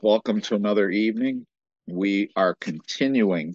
Welcome to another evening. We are continuing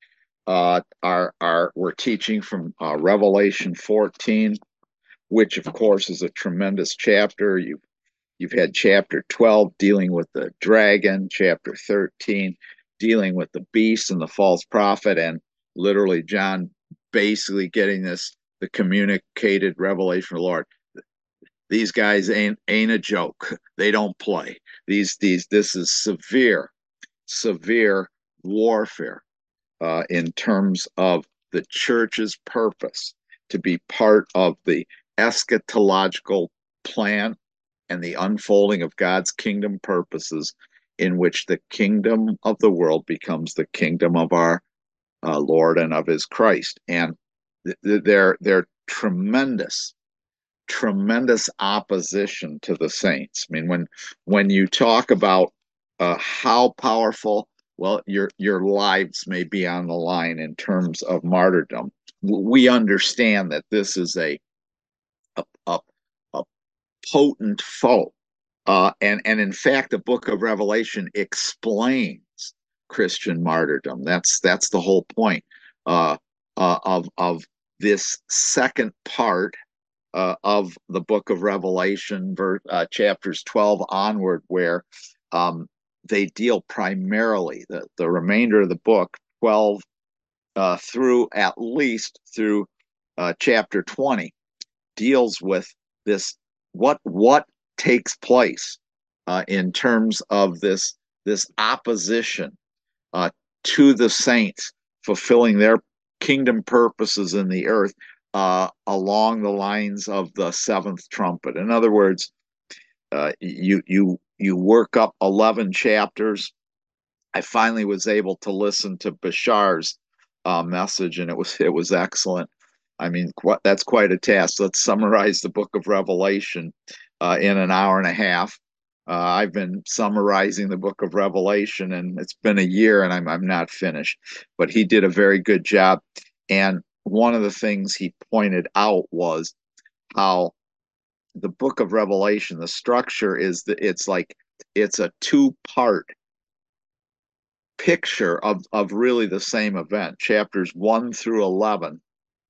our we're teaching from Revelation 14, which of course is a tremendous chapter. You've had chapter 12 dealing with the dragon, chapter 13 dealing with the beast and the false prophet, and literally John basically getting the communicated revelation of the Lord. These guys ain't a joke. They don't play. This is severe warfare in terms of the church's purpose to be part of the eschatological plan and the unfolding of God's kingdom purposes, in which the kingdom of the world becomes the kingdom of our Lord and of His Christ. And they're tremendous opposition to the saints. I mean, when you talk about how powerful, well, your lives may be on the line in terms of martyrdom. We understand that this is a, a potent foe, and in fact, the Book of Revelation explains Christian martyrdom. That's the whole point of this second part of the book of Revelation, chapters 12 onward, where um, they deal primarily, the remainder of the book, 12 through at least through chapter 20, deals with this what takes place in terms of this opposition uh, to the saints fulfilling their kingdom purposes in the earth along the lines of the seventh trumpet. In other words, you work up 11 chapters. I finally was able to listen to Bashar's message, and it was excellent. I mean, that's quite a task. Let's summarize the book of Revelation in an hour and a half. I've been summarizing the book of Revelation, and it's been a year, and I'm not finished. But he did a very good job. And one of the things he pointed out was how the book of Revelation, the structure is that it's a two-part picture of really the same event. Chapters 1 through 11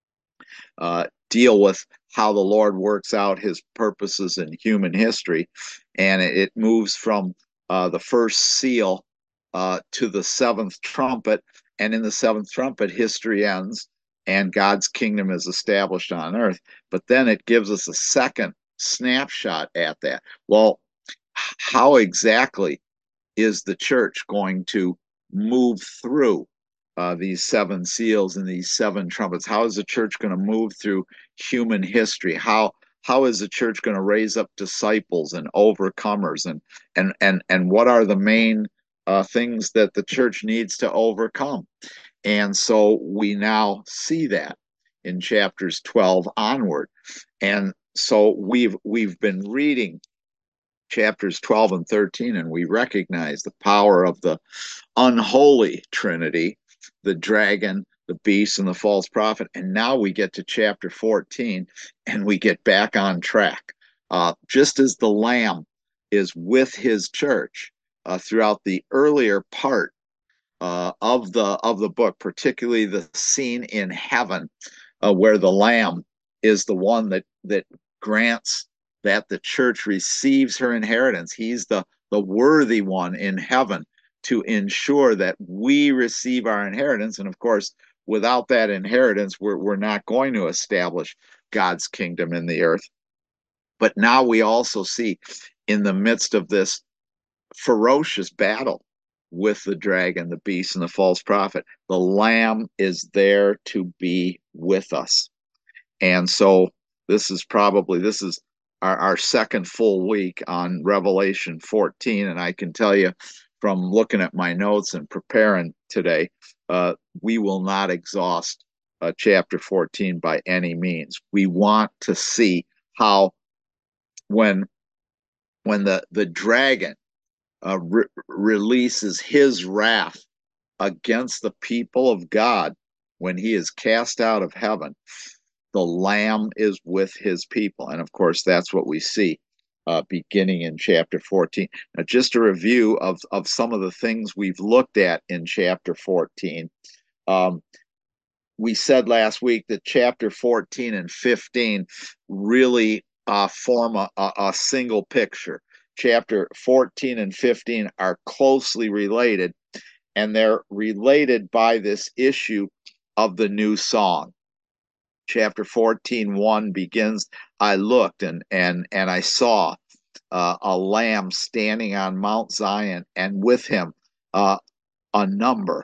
deal with how the Lord works out His purposes in human history, and it moves from the first seal to the seventh trumpet, and in the seventh trumpet, history ends and God's kingdom is established on earth. But then it gives us a second snapshot at that. Well, how exactly is the church going to move through these seven seals and these seven trumpets? How is the church going to move through human history? How is the church going to raise up disciples and overcomers, and what are the main things that the church needs to overcome? And so we now see that in chapters 12 onward. And so we've been reading chapters 12 and 13, and we recognize the power of the unholy Trinity, the dragon, the beast, and the false prophet. And now we get to chapter 14 and we get back on track. Just as the Lamb is with his church throughout the earlier part of the book, particularly the scene in heaven where the Lamb is the one that grants that the church receives her inheritance. He's the worthy one in heaven to ensure that we receive our inheritance. And of course, without that inheritance, we're not going to establish God's kingdom in the earth. But now we also see, in the midst of this ferocious battle with the dragon, the beast, and the false prophet, the Lamb is there to be with us. And so this is our second full week on Revelation 14. And I can tell you from looking at my notes and preparing today, we will not exhaust chapter 14 by any means. We want to see how when the dragon releases his wrath against the people of God, when he is cast out of heaven, the Lamb is with his people. And of course, that's what we see beginning in chapter 14. Now, just a review of some of the things we've looked at in chapter 14. Um, we said last week that chapter 14 and 15 really form a single picture. Chapter 14 and 15 are closely related, and they're related by this issue of the new song. Chapter 14:1 begins, I looked and I saw a lamb standing on Mount Zion, and with him a number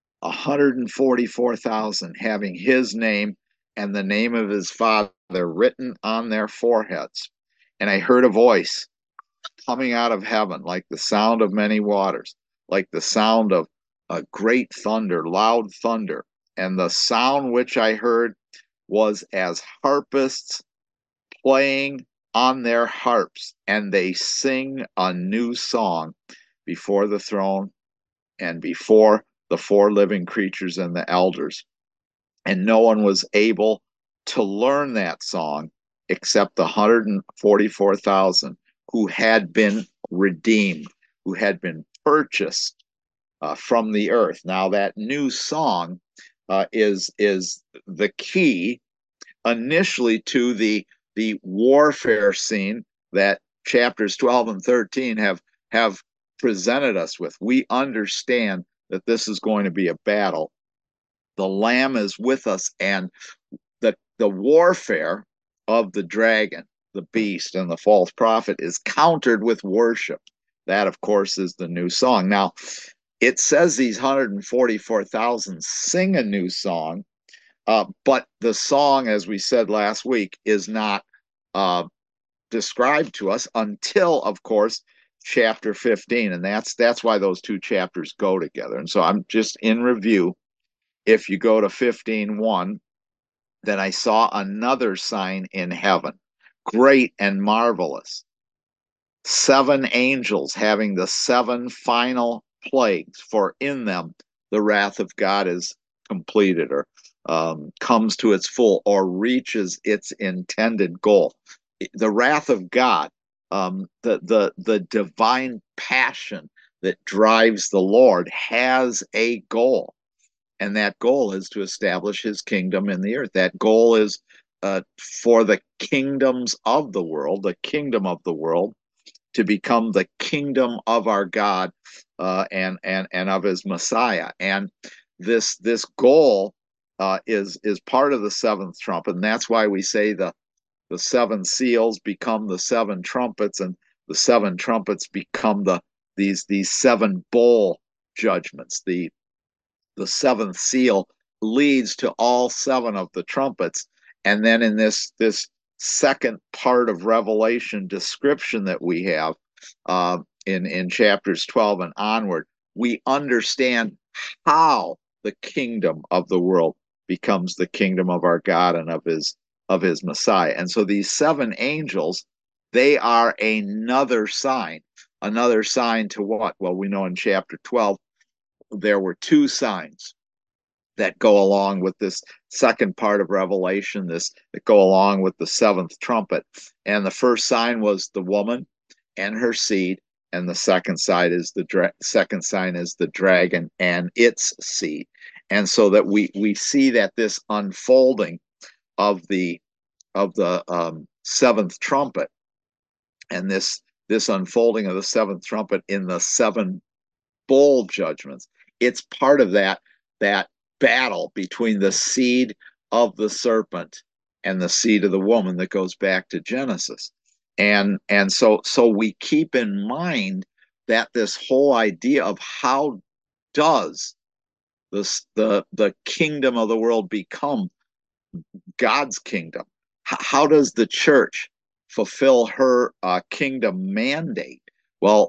144,000, having his name and the name of his father written on their foreheads. And I heard a voice coming out of heaven like the sound of many waters, like the sound of a great thunder, loud thunder. And the sound which I heard was as harpists playing on their harps, and they sing a new song before the throne and before the four living creatures and the elders. And no one was able to learn that song except the 144,000 who had been redeemed, who had been purchased from the earth. Now, that new song is the key initially to the warfare scene that chapters 12 and 13 have presented us with. We understand that this is going to be a battle. The Lamb is with us, and the warfare of the dragon, the beast, and the false prophet is countered with worship. That, of course, is the new song. Now, it says these 144,000 sing a new song, but the song, as we said last week, is not described to us until, of course, chapter 15, and that's why those two chapters go together. And so I'm just in review. If you go to 15:1, then I saw another sign in heaven, great and marvelous, 7 angels having the 7 final plagues, for in them the wrath of God is completed, or comes to its full, or reaches its intended goal. The wrath of God, the divine passion that drives the Lord, has a goal, and that goal is to establish his kingdom in the earth. That goal is for the kingdoms of the world, the kingdom of the world, to become the kingdom of our God and of his Messiah. And this goal is part of the seventh trumpet, and that's why we say the 7 seals become the 7 trumpets, and the 7 trumpets become these 7 bowl judgments. The 7th seal leads to all 7 of the trumpets, and then in this second part of Revelation description that we have in chapters 12 and onward, we understand how the kingdom of the world becomes the kingdom of our God and of his Messiah. And so these 7 angels, they are another sign. Another sign to what? Well, we know in chapter 12 there were 2 signs that go along with this second part of Revelation, that go along with the 7th trumpet. And the first sign was the woman and her seed, and the second sign is the dragon and its seed. And so that we see that this unfolding of the 7th trumpet, and this unfolding of the 7th trumpet in the 7 bowl judgments, it's part of that battle between the seed of the serpent and the seed of the woman that goes back to Genesis. And so we keep in mind that this whole idea of how does the kingdom of the world become God's kingdom? How does the church fulfill her kingdom mandate? Well,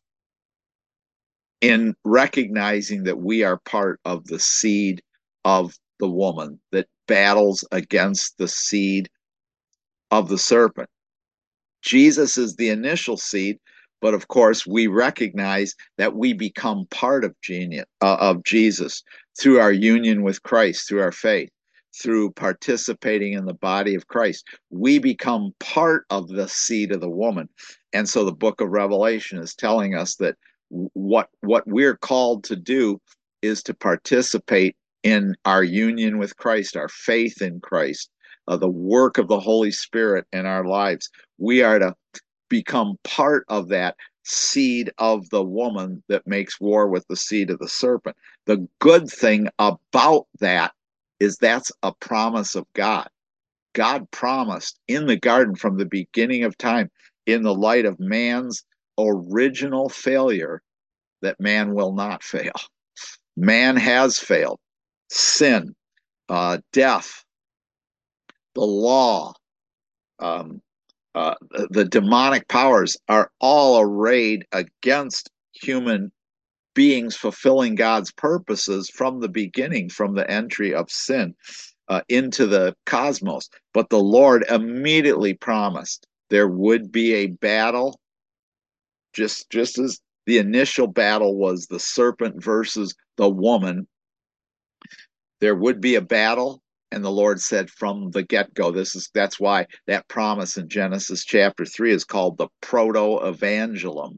in recognizing that we are part of the seed of the woman that battles against the seed of the serpent. Jesus is the initial seed, but of course we recognize that we become part of Jesus through our union with Christ, through our faith. through participating in the body of Christ. We become part of the seed of the woman. And so the book of Revelation is telling us that what we're called to do is to participate in our union with Christ, our faith in Christ, the work of the Holy Spirit in our lives. We are to become part of that seed of the woman that makes war with the seed of the serpent. The good thing about that is that's a promise of God. God promised in the garden from the beginning of time, in the light of man's original failure, that man will not fail. Man has failed. Sin, death, the law, um, the demonic powers are all arrayed against human beings fulfilling God's purposes from the beginning, from the entry of sin into the cosmos. But the Lord immediately promised there would be a battle, just as the initial battle was the serpent versus the woman. There would be a battle, and the Lord said from the get-go, that's why that promise in Genesis chapter 3 is called the proto-evangelium.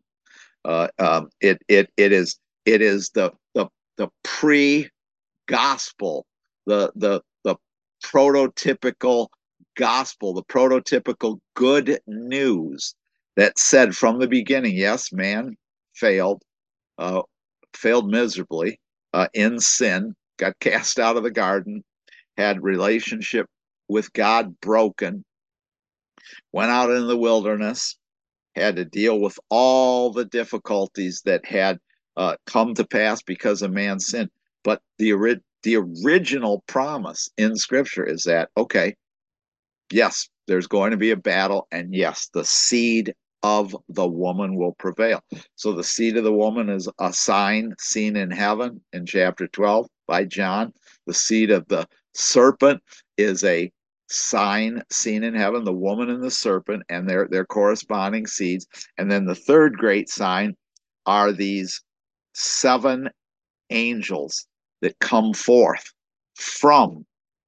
It is the pre-gospel, the prototypical gospel, the prototypical good news that said from the beginning, yes, man failed, uh, failed miserably in sin, got cast out of the garden, had relationship with God broken, went out in the wilderness, had to deal with all the difficulties that had come to pass because of man's sin. But the original promise in Scripture is that, okay, yes, there's going to be a battle, and yes, the seed of the woman will prevail. So the seed of the woman is a sign seen in heaven in chapter 12 by John. The seed of the serpent is a sign seen in heaven, the woman and the serpent and their corresponding seeds. And then the third great sign are these seven angels that come forth from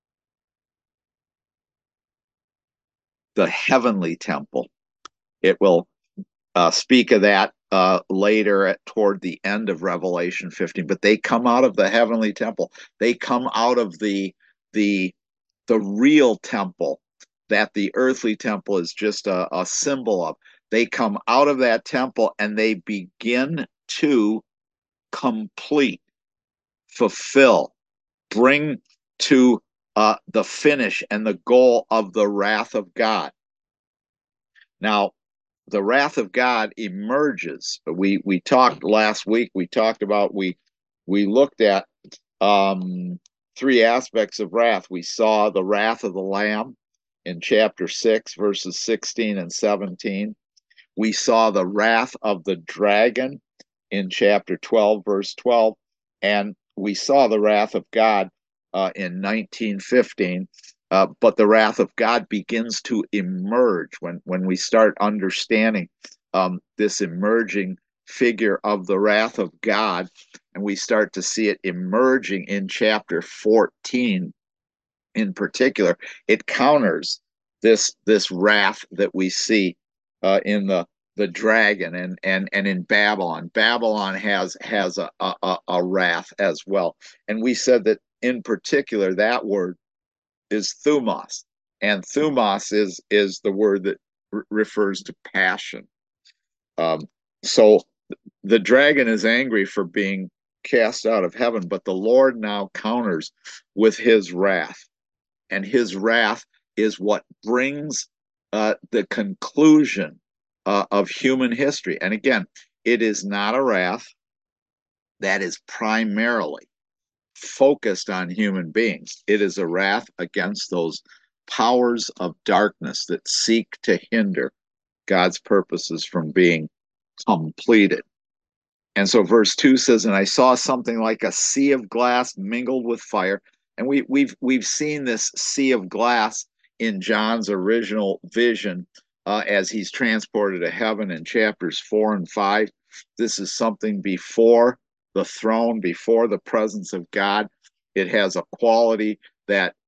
the heavenly temple. It will speak of that later toward the end of Revelation 15. But they come out of the heavenly temple. They come out of the real temple that the earthly temple is just a symbol of. They come out of that temple and they begin to complete, fulfill, bring to the finish and the goal of the wrath of God. Now, the wrath of God emerges. We talked last week. We looked at three aspects of wrath. We saw the wrath of the Lamb in chapter 6, verses 16 and 17. We saw the wrath of the dragon in chapter 12, verse 12. And we saw the wrath of God in 1915. But the wrath of God begins to emerge when we start understanding this emerging figure of the wrath of God, and we start to see it emerging in chapter 14 in particular. It counters this wrath that we see in the dragon and in Babylon. Babylon has a wrath as well, and we said that in particular that word is thumos, and thumos is the word that refers to passion. So the dragon is angry for being cast out of heaven, but the Lord now counters with his wrath, and his wrath is what brings the conclusion of human history. And again, it is not a wrath that is primarily focused on human beings. It is a wrath against those powers of darkness that seek to hinder God's purposes from being completed. And so verse 2 says, and I saw something like a sea of glass mingled with fire. And we've seen this sea of glass in John's original vision as he's transported to heaven in chapters 4 and 5. This is something before the throne, before the presence of God. It has a quality that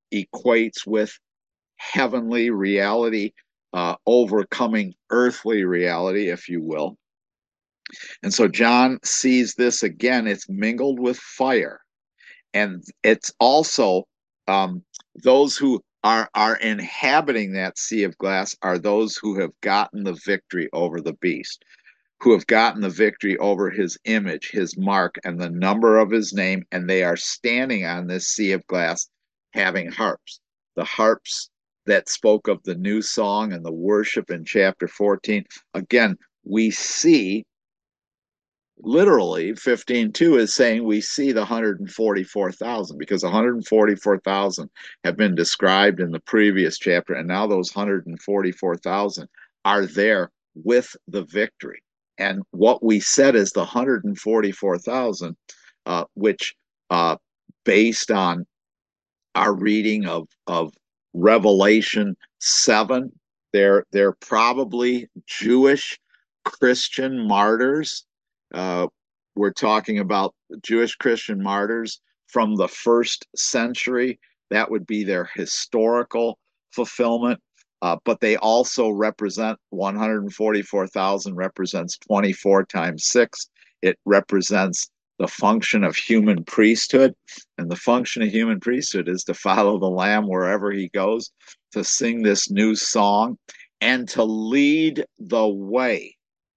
equates with heavenly reality, overcoming earthly reality, if you will. And so John sees this again. It's mingled with fire. And it's also those who are inhabiting that sea of glass are those who have gotten the victory over the beast, who have gotten the victory over his image, his mark, and the number of his name, and they are standing on this sea of glass having harps. The harps that spoke of the new song and the worship in chapter 14. Again, we see literally 15:2 is saying we see the 144,000 because 144,000 have been described in the previous chapter, and now those 144,000 are there with the victory. And what we said is the 144,000, which based on our reading of Revelation 7, they're probably Jewish Christian martyrs. uh, we're talking about Jewish Christian martyrs from the first century. That would be their historical fulfillment. But they also represent 144,000 represents 24 times 6. It represents the function of human priesthood. And the function of human priesthood is to follow the Lamb wherever he goes, to sing this new song, and to lead the way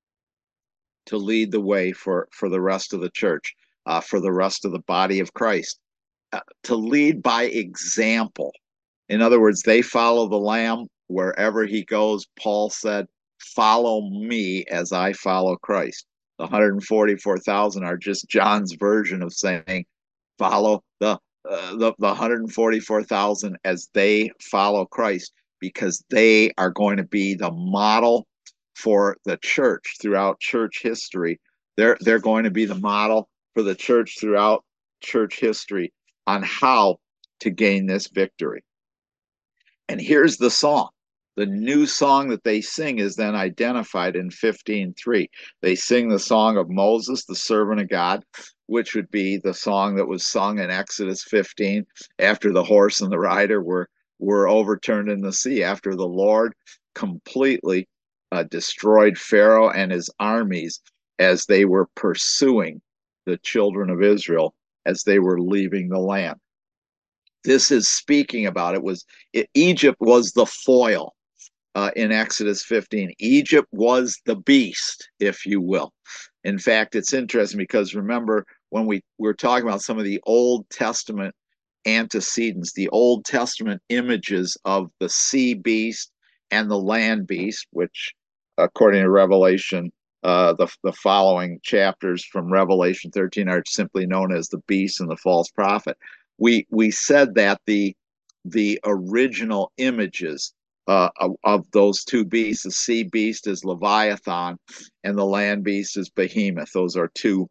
for the rest of the church, for the rest of the body of Christ, to lead by example. In other words, they follow the Lamb wherever he goes. Paul said, "Follow me as I follow Christ." The 144,000 are just John's version of saying, "Follow the 144,000 as they follow Christ," because they are going to be the model for the church throughout church history. They're going to be the model for the church throughout church history on how to gain this victory. And here's the song. The new song that they sing is then identified in 15:3. They sing the song of Moses, the servant of God, which would be the song that was sung in Exodus 15 after the horse and the rider were overturned in the sea, after the Lord completely destroyed Pharaoh and his armies as they were pursuing the children of Israel as they were leaving the land. This is speaking about Egypt was the foil in Exodus 15. Egypt was the beast, if you will. In fact, it's interesting because remember when we were talking about some of the Old Testament antecedents, the Old Testament images of the sea beast and the land beast, which, according to Revelation, the following chapters from Revelation 13 are simply known as the beast and the false prophet. We said that the original images of those two beasts, the sea beast is Leviathan, and the land beast is Behemoth. Those are two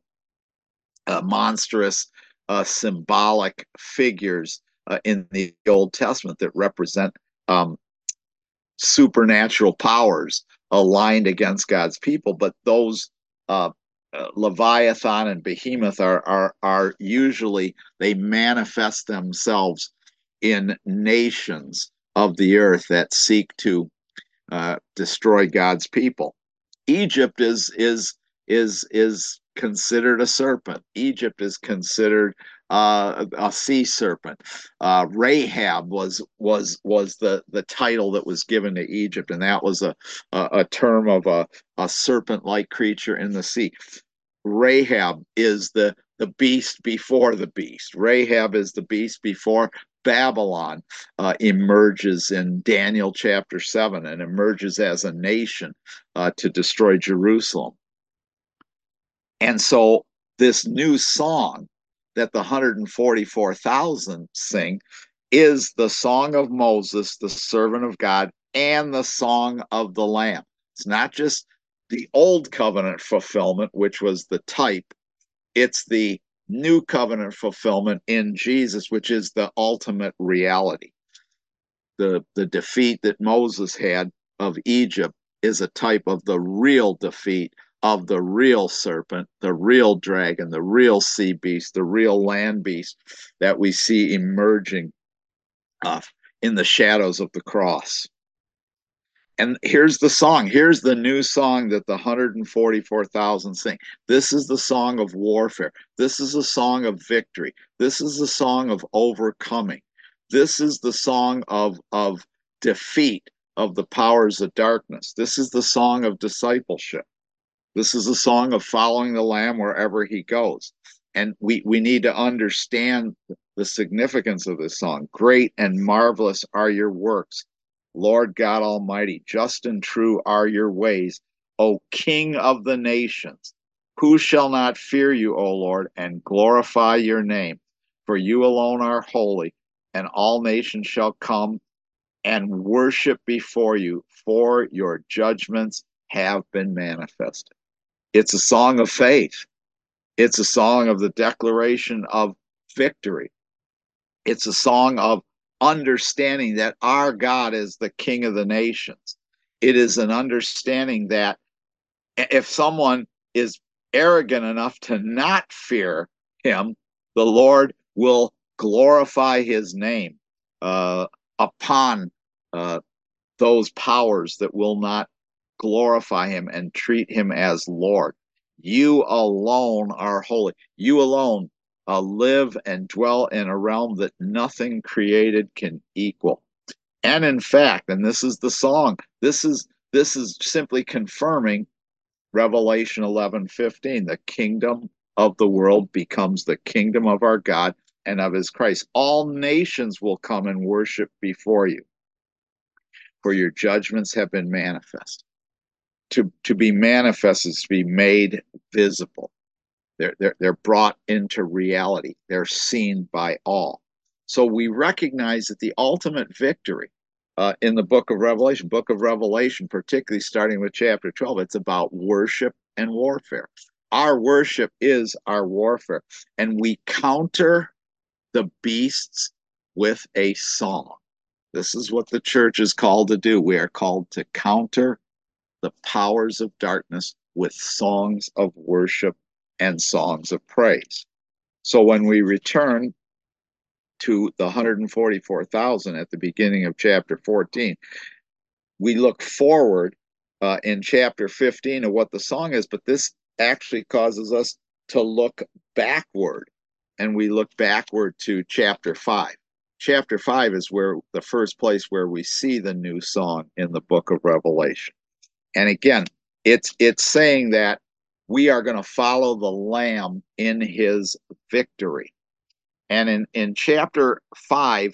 monstrous symbolic figures in the Old Testament that represent supernatural powers aligned against God's people. But those Leviathan and Behemoth are usually, they manifest themselves in nations of the earth that seek to destroy God's people. Egypt is considered a serpent. Egypt is considered a sea serpent. Rahab was the title that was given to Egypt, and that was a term of a serpent like creature in the sea. Rahab is the beast before the beast. Rahab is the beast before Babylon emerges in Daniel chapter 7 and emerges as a nation to destroy Jerusalem. And so this new song that the 144,000 sing is the song of Moses, the servant of God, and the song of the Lamb. It's not just the old covenant fulfillment, which was the type, it's the new covenant fulfillment in Jesus, which is the ultimate reality. The defeat that Moses had of Egypt is a type of the real defeat of the real serpent, the real dragon, the real sea beast, the real land beast that we see emerging uh, in the shadows of the cross. And here's the song. Here's the new song that the 144,000 sing. This is the song of warfare. This is a song of victory. This is the song of overcoming. This is the song of defeat of the powers of darkness. This is the song of discipleship. This is a song of following the Lamb wherever he goes. And we need to understand the significance of this song. Great and marvelous are your works, Lord God Almighty. Just and true are your ways, O King of the nations. Who shall not fear you, O Lord, and glorify your name? For you alone are holy, and all nations shall come and worship before you, for your judgments have been manifested. It's a song of faith. It's a song of the declaration of victory. It's a song of understanding that our God is the King of the nations. It is an understanding that if someone is arrogant enough to not fear him, the Lord will glorify his name upon those powers that will not glorify him and treat him as Lord. You alone are holy. You alone live and dwell in a realm that nothing created can equal. And in fact, and this is the song, this is simply confirming Revelation 11:15. The kingdom of the world becomes the kingdom of our God and of his Christ. All nations will come and worship before you, for your judgments have been manifest. To be manifest is to be made visible. They're brought into reality. They're seen by all. So we recognize that the ultimate victory in the book of Revelation, particularly starting with chapter 12, it's about worship and warfare. Our worship is our warfare, and we counter the beasts with a song. This is what the church is called to do. We are called to counter the powers of darkness with songs of worship and songs of praise. So when we return to the 144,000 at the beginning of chapter 14, we look forward in chapter 15 of what the song is, but this actually causes us to look backward, and we look backward to chapter 5. Chapter 5 is where the first place where we see the new song in the book of Revelation. And again, it's saying that we are going to follow the Lamb in his victory. And in chapter 5,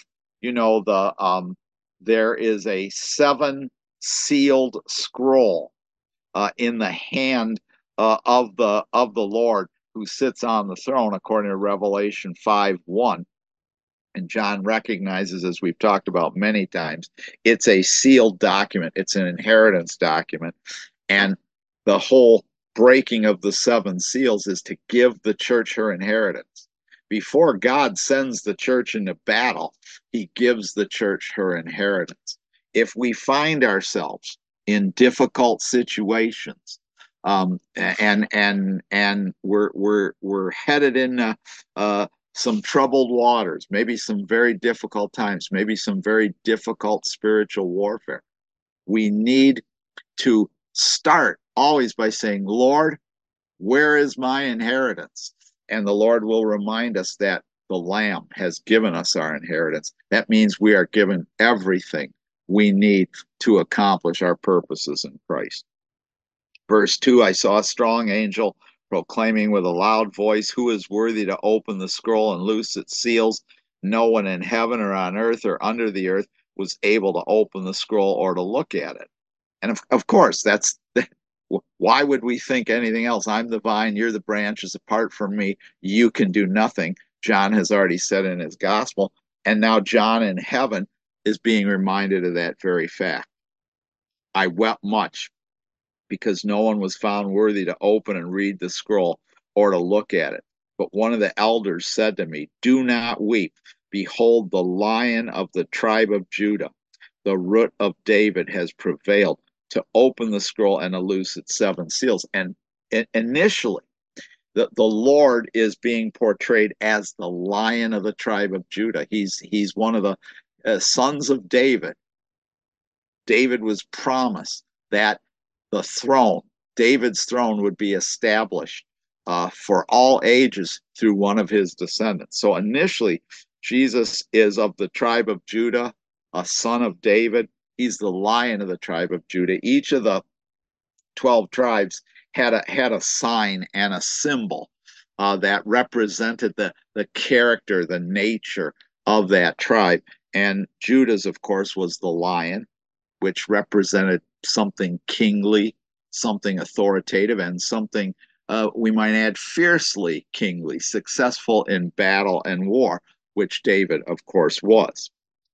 there is a 7 sealed scroll in the hand of the Lord who sits on the throne, according to Revelation 5:1. And John recognizes, as we've talked about many times, it's a sealed document. It's an inheritance document. And the whole breaking of the 7 seals is to give the church her inheritance. Before God sends the church into battle, he gives the church her inheritance. If we find ourselves in difficult situations, and we're headed in some troubled waters, maybe some very difficult times, maybe some very difficult spiritual warfare, we need to start always by saying, Lord, where is my inheritance? And the Lord will remind us that the Lamb has given us our inheritance. That means we are given everything we need to accomplish our purposes in Christ. Verse 2, I saw a strong angel proclaiming with a loud voice, who is worthy to open the scroll and loose its seals? No one in heaven or on earth or under the earth was able to open the scroll or to look at it. And of course, why would we think anything else? I'm the vine, you're the branches. Apart from me, you can do nothing. John has already said in his gospel. And now John in heaven is being reminded of that very fact. I wept much because no one was found worthy to open and read the scroll or to look at it. But one of the elders said to me, do not weep. Behold, the Lion of the tribe of Judah, the Root of David, has prevailed to open the scroll and to loose its 7 seals. And initially, the Lord is being portrayed as the Lion of the tribe of Judah. He's one of the sons of David. David was promised that the throne, David's throne, would be established for all ages through one of his descendants. So initially, Jesus is of the tribe of Judah, a son of David. He's the Lion of the tribe of Judah. Each of the 12 tribes had a sign and a symbol that represented the character, the nature of that tribe. And Judah's, of course, was the lion, which represented something kingly, something authoritative, and something, we might add, fiercely kingly, successful in battle and war, which David, of course, was.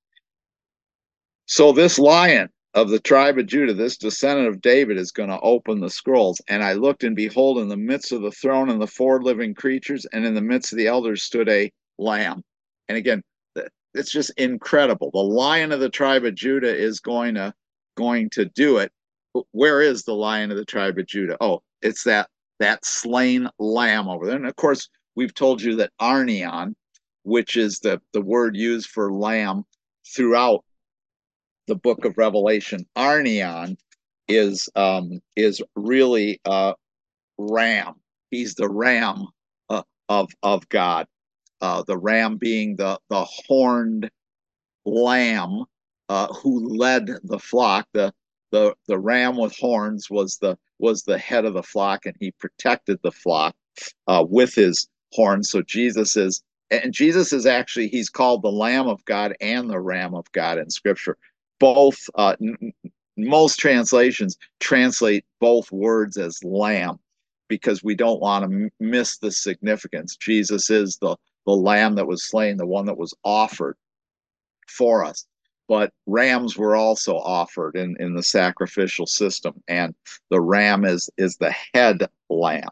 So this lion of the tribe of Judah, this descendant of David, is going to open the scrolls. And I looked, and behold, in the midst of the throne and the four living creatures, and in the midst of the elders stood a lamb. And again, it's just incredible. The lion of the tribe of Judah is going to do it. Where is the lion of the tribe of Judah? Oh, it's that slain lamb over there. And of course, we've told you that Arnion, which is the word used for lamb throughout the book of Revelation, Arnion is really ram. He's the ram of God. The ram being the horned lamb who led the flock. The ram with horns was the head of the flock, and he protected the flock with his horns. So Jesus is actually, he's called the Lamb of God and the Ram of God in Scripture. Both most translations translate both words as lamb because we don't want to miss the significance. Jesus is the lamb that was slain, the one that was offered for us. But rams were also offered in the sacrificial system, and the ram is the head lamb.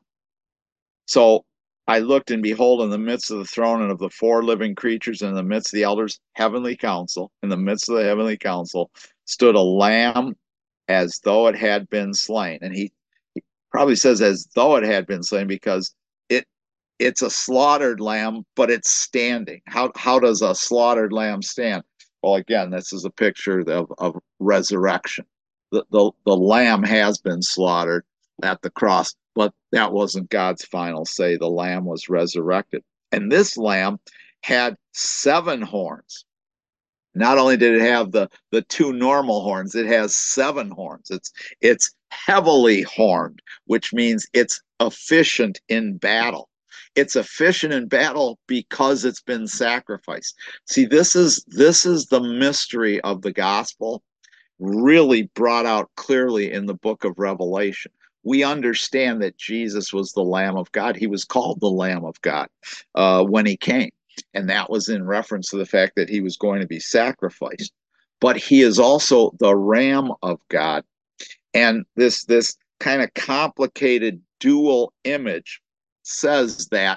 So I looked, and behold, in the midst of the throne and of the four living creatures, and in the midst of the elders, heavenly council, in the midst of the heavenly council, stood a lamb as though it had been slain. And he probably says as though it had been slain because it's a slaughtered lamb, but it's standing. How does a slaughtered lamb stand? Well, again, this is a picture of resurrection. The lamb has been slaughtered at the cross, but that wasn't God's final say. The lamb was resurrected. And this lamb had 7 horns. Not only did it have the 2 normal horns, it has 7 horns. It's heavily horned, which means it's efficient in battle. It's efficient in battle because it's been sacrificed. See, this is the mystery of the gospel, really brought out clearly in the book of Revelation. We understand that Jesus was the Lamb of God. He was called the Lamb of God when he came. And that was in reference to the fact that he was going to be sacrificed. But he is also the Ram of God. And this kind of complicated dual image says that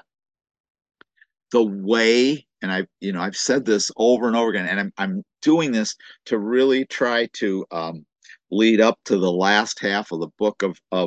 the way, and I've said this over and over again, and I'm doing this to really try to lead up to the last half of the book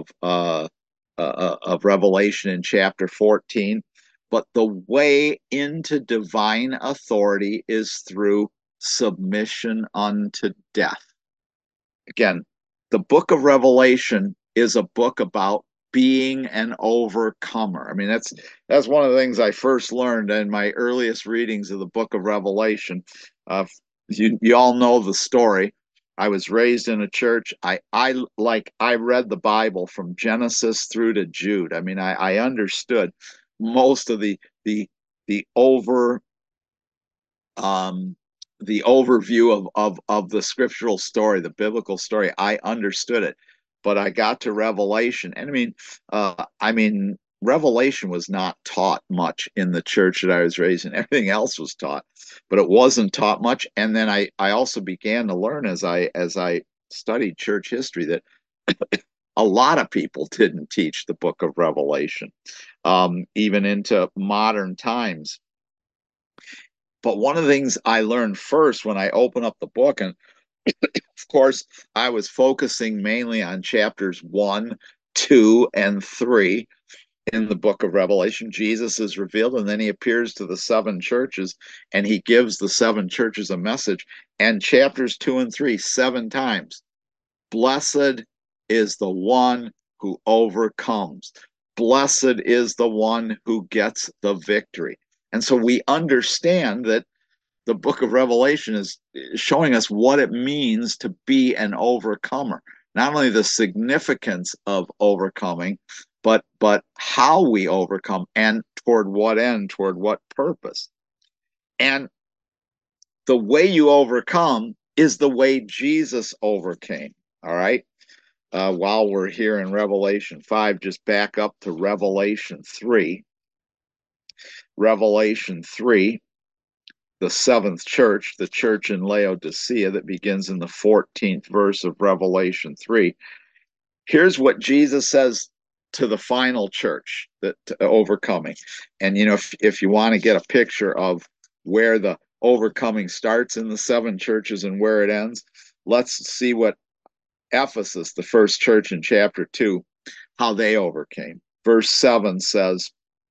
of Revelation in chapter 14. But the way into divine authority is through submission unto death. Again, the book of Revelation is a book about being an overcomer. I mean, that's one of the things I first learned in my earliest readings of the book of Revelation. You all know the story. I was raised in a church. I read the Bible from Genesis through to Jude. I mean, I understood most of the over the overview of the scriptural story, the biblical story. I understood it, but I got to Revelation, and I mean, Revelation was not taught much in the church that I was raised in. Everything else was taught, but it wasn't taught much. And then I also began to learn as I studied church history that a lot of people didn't teach the book of Revelation, even into modern times. But one of the things I learned first when I opened up the book, and of course, I was focusing mainly on chapters 1, 2, and 3. in the book of Revelation. Jesus is revealed, and then he appears to the seven churches, and he gives the seven churches a message. And chapters 2 and 3, 7 times, blessed is the one who overcomes. Blessed is the one who gets the victory. And so we understand that the book of Revelation is showing us what it means to be an overcomer. Not only the significance of overcoming, but how we overcome and toward what end, toward what purpose. And the way you overcome is the way Jesus overcame. All right. While we're here in Revelation 5, just back up to Revelation 3. Revelation 3, the seventh church, the church in Laodicea that begins in the 14th verse of Revelation 3. Here's what Jesus says to the final church, that overcoming. And if you want to get a picture of where the overcoming starts in the seven churches and where it ends, let's see what Ephesus, the first church in chapter 2, how they overcame. Verse 7 says,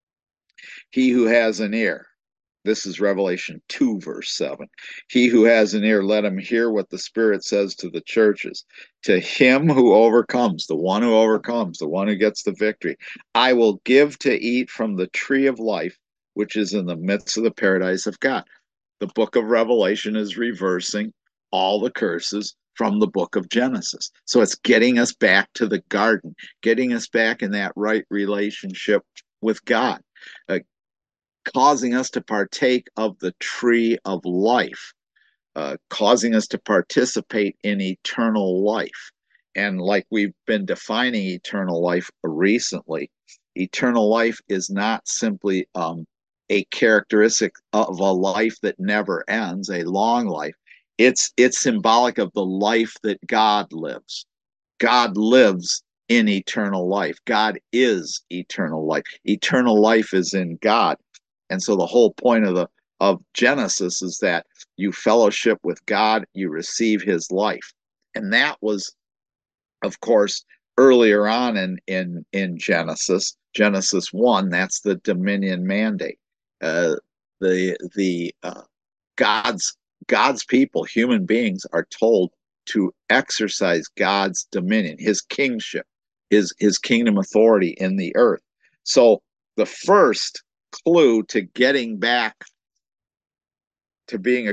he who has an ear, this is Revelation 2, verse 7. He who has an ear, let him hear what the Spirit says to the churches. To him who overcomes, the one who overcomes, the one who gets the victory, I will give to eat from the tree of life, which is in the midst of the paradise of God. The book of Revelation is reversing all the curses from the book of Genesis. So it's getting us back to the garden, getting us back in that right relationship with God. Causing us to partake of the tree of life, causing us to participate in eternal life. And like we've been defining eternal life recently, eternal life is not simply a characteristic of a life that never ends, a long life. It's symbolic of the life that God lives. God lives in eternal life. God is eternal life. Eternal life is in God. And so the whole point of Genesis is that you fellowship with God, you receive his life. And that was, of course, earlier on in Genesis 1, that's the dominion mandate. The God's people, human beings, are told to exercise God's dominion, his kingship, his kingdom authority in the earth. So the first clue to getting back to being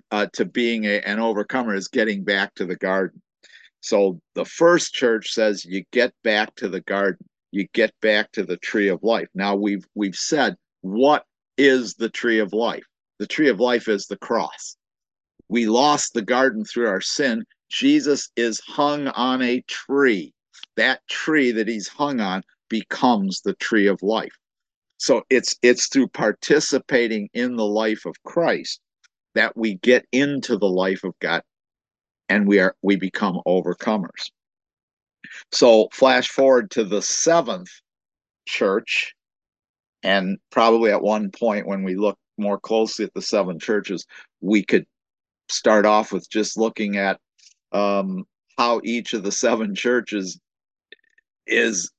an overcomer is getting back to the garden. So the first church says you get back to the garden, you get back to the tree of life. Now we've said, what is the tree of life? The tree of life is the cross. We lost the garden through our sin. Jesus is hung on a tree. That tree that he's hung on becomes the tree of life. So it's through participating in the life of Christ that we get into the life of God, and we become overcomers. So flash forward to the seventh church, and probably at one point when we look more closely at the seven churches, we could start off with just looking at how each of the seven churches is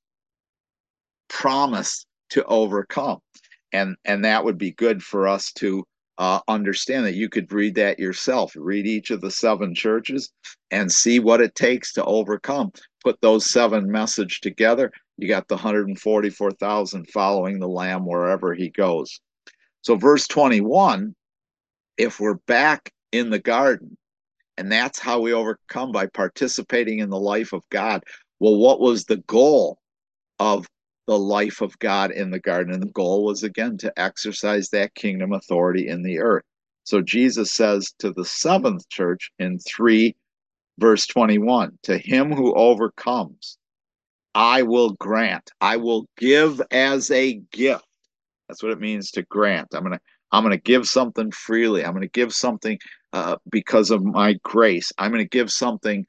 promised to overcome. And that would be good for us to understand. That you could read that yourself, read each of the seven churches and see what it takes to overcome. Put those seven messages together, you got the 144,000 following the Lamb wherever he goes. So verse 21, if we're back in the garden, and that's how we overcome, by participating in the life of God. Well, what was the goal of the life of God in the garden? And the goal was, again, to exercise that kingdom authority in the earth. So Jesus says to the seventh church in 3 verse 21, to him who overcomes, I will grant, I will give as a gift. That's what it means to grant. I'm gonna give something freely. I'm gonna give something because of my grace. I'm gonna give something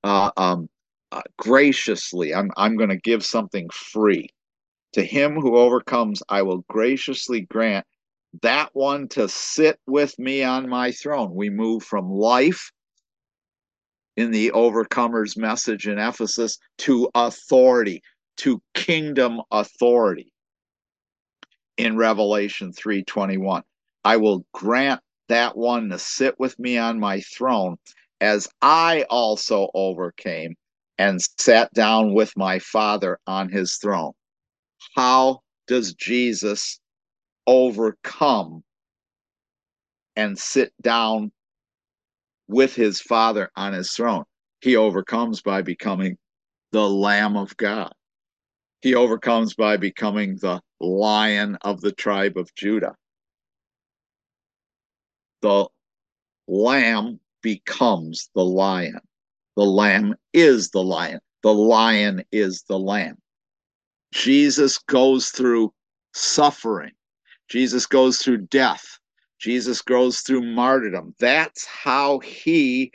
graciously. I'm gonna give something free. To him who overcomes, I will graciously grant that one to sit with me on my throne. We move from life in the overcomer's message in Ephesus to authority, to kingdom authority. in Revelation 3:21. I will grant that one to sit with me on my throne, as I also overcame and sat down with my Father on his throne. How does Jesus overcome and sit down with his Father on his throne? He overcomes by becoming the Lamb of God. He overcomes by becoming the Lion of the tribe of Judah. The Lamb becomes the Lion. The Lamb is the Lion. The Lion is the Lamb. Jesus goes through suffering. Jesus goes through death. Jesus goes through martyrdom. That's how he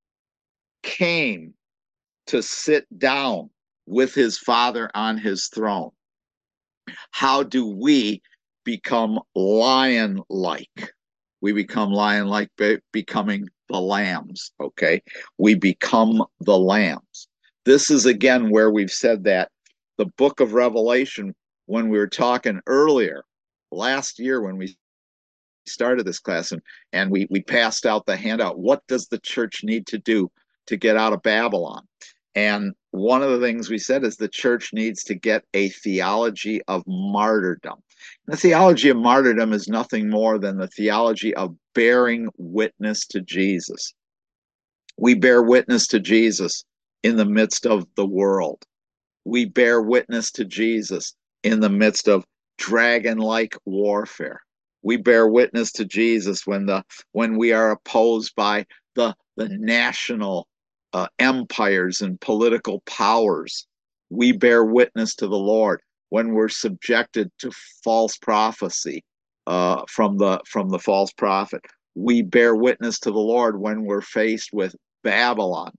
came to sit down with his Father on his throne. How do we become lion-like? We become lion-like becoming the lambs, okay? We become the lambs. This is, again, where we've said that the book of Revelation, when we were talking earlier, last year when we started this class and we passed out the handout, what does the church need to do to get out of Babylon? And one of the things we said is the church needs to get a theology of martyrdom. The theology of martyrdom is nothing more than the theology of bearing witness to Jesus. We bear witness to Jesus in the midst of the world. We bear witness to Jesus in the midst of dragon-like warfare. We bear witness to Jesus when we are opposed by the national empires and political powers. We bear witness to the Lord when we're subjected to false prophecy from the false prophet. We bear witness to the Lord when we're faced with Babylon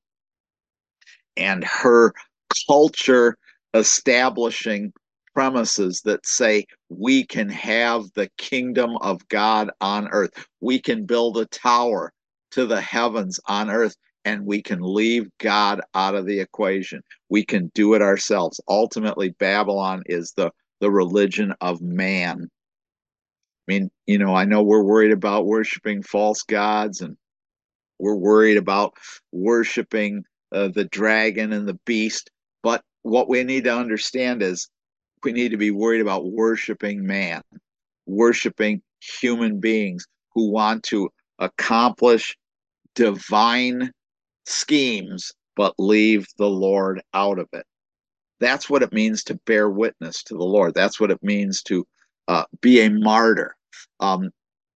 and her culture establishing premises that say we can have the kingdom of God on earth. We can build a tower to the heavens on earth, and we can leave God out of the equation. We can do it ourselves. Ultimately, Babylon is the religion of man. I mean, I know we're worried about worshiping false gods, and we're worried about worshiping the dragon and the beast. But what we need to understand is we need to be worried about worshiping man, worshiping human beings who want to accomplish divine schemes, but leave the Lord out of it. That's what it means to bear witness to the Lord. That's what it means to be a martyr. Um,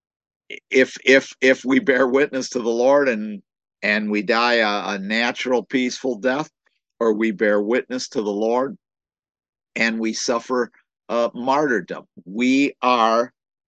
if we bear witness to the Lord and we die a natural, peaceful death, or we bear witness to the Lord and we suffer martyrdom, we are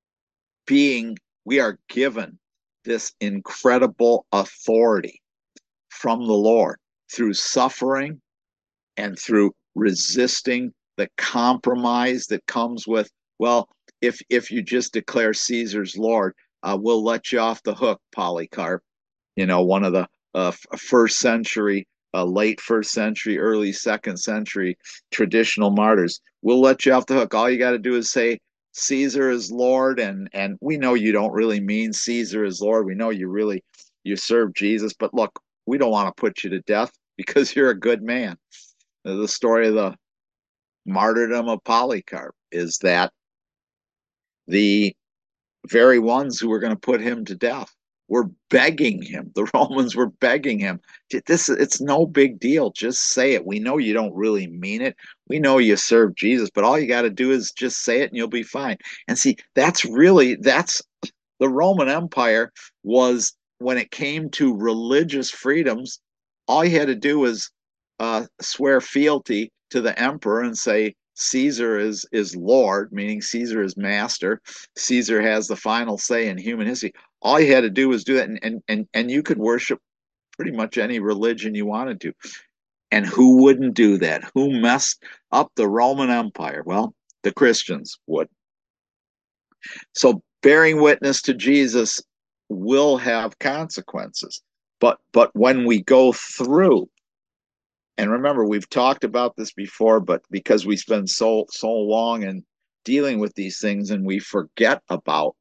given this incredible authority from the Lord through suffering and through resisting the compromise that comes with, well, if you just declare Caesar's Lord, we'll let you off the hook, Polycarp. One of the first century, late first century, early second century traditional martyrs. We'll let you off the hook. All you got to do is say Caesar is Lord, and we know you don't really mean Caesar is Lord. We know you serve Jesus, but look, we don't want to put you to death because you're a good man. The story of the martyrdom of Polycarp is that the very ones who were going to put him to death were begging him. The Romans were begging him. It's no big deal. Just say it. We know you don't really mean it. We know you serve Jesus, but all you got to do is just say it and you'll be fine. And see, that's the Roman Empire was, when it came to religious freedoms, all you had to do was swear fealty to the emperor and say Caesar is Lord, meaning Caesar is master. Caesar has the final say in human history. All you had to do was do that, and you could worship pretty much any religion you wanted to. And who wouldn't do that? Who messed up the Roman Empire? Well, the Christians would. So bearing witness to Jesus will have consequences. But when we go through, and remember, we've talked about this before, but because we spend so long in dealing with these things and we forget about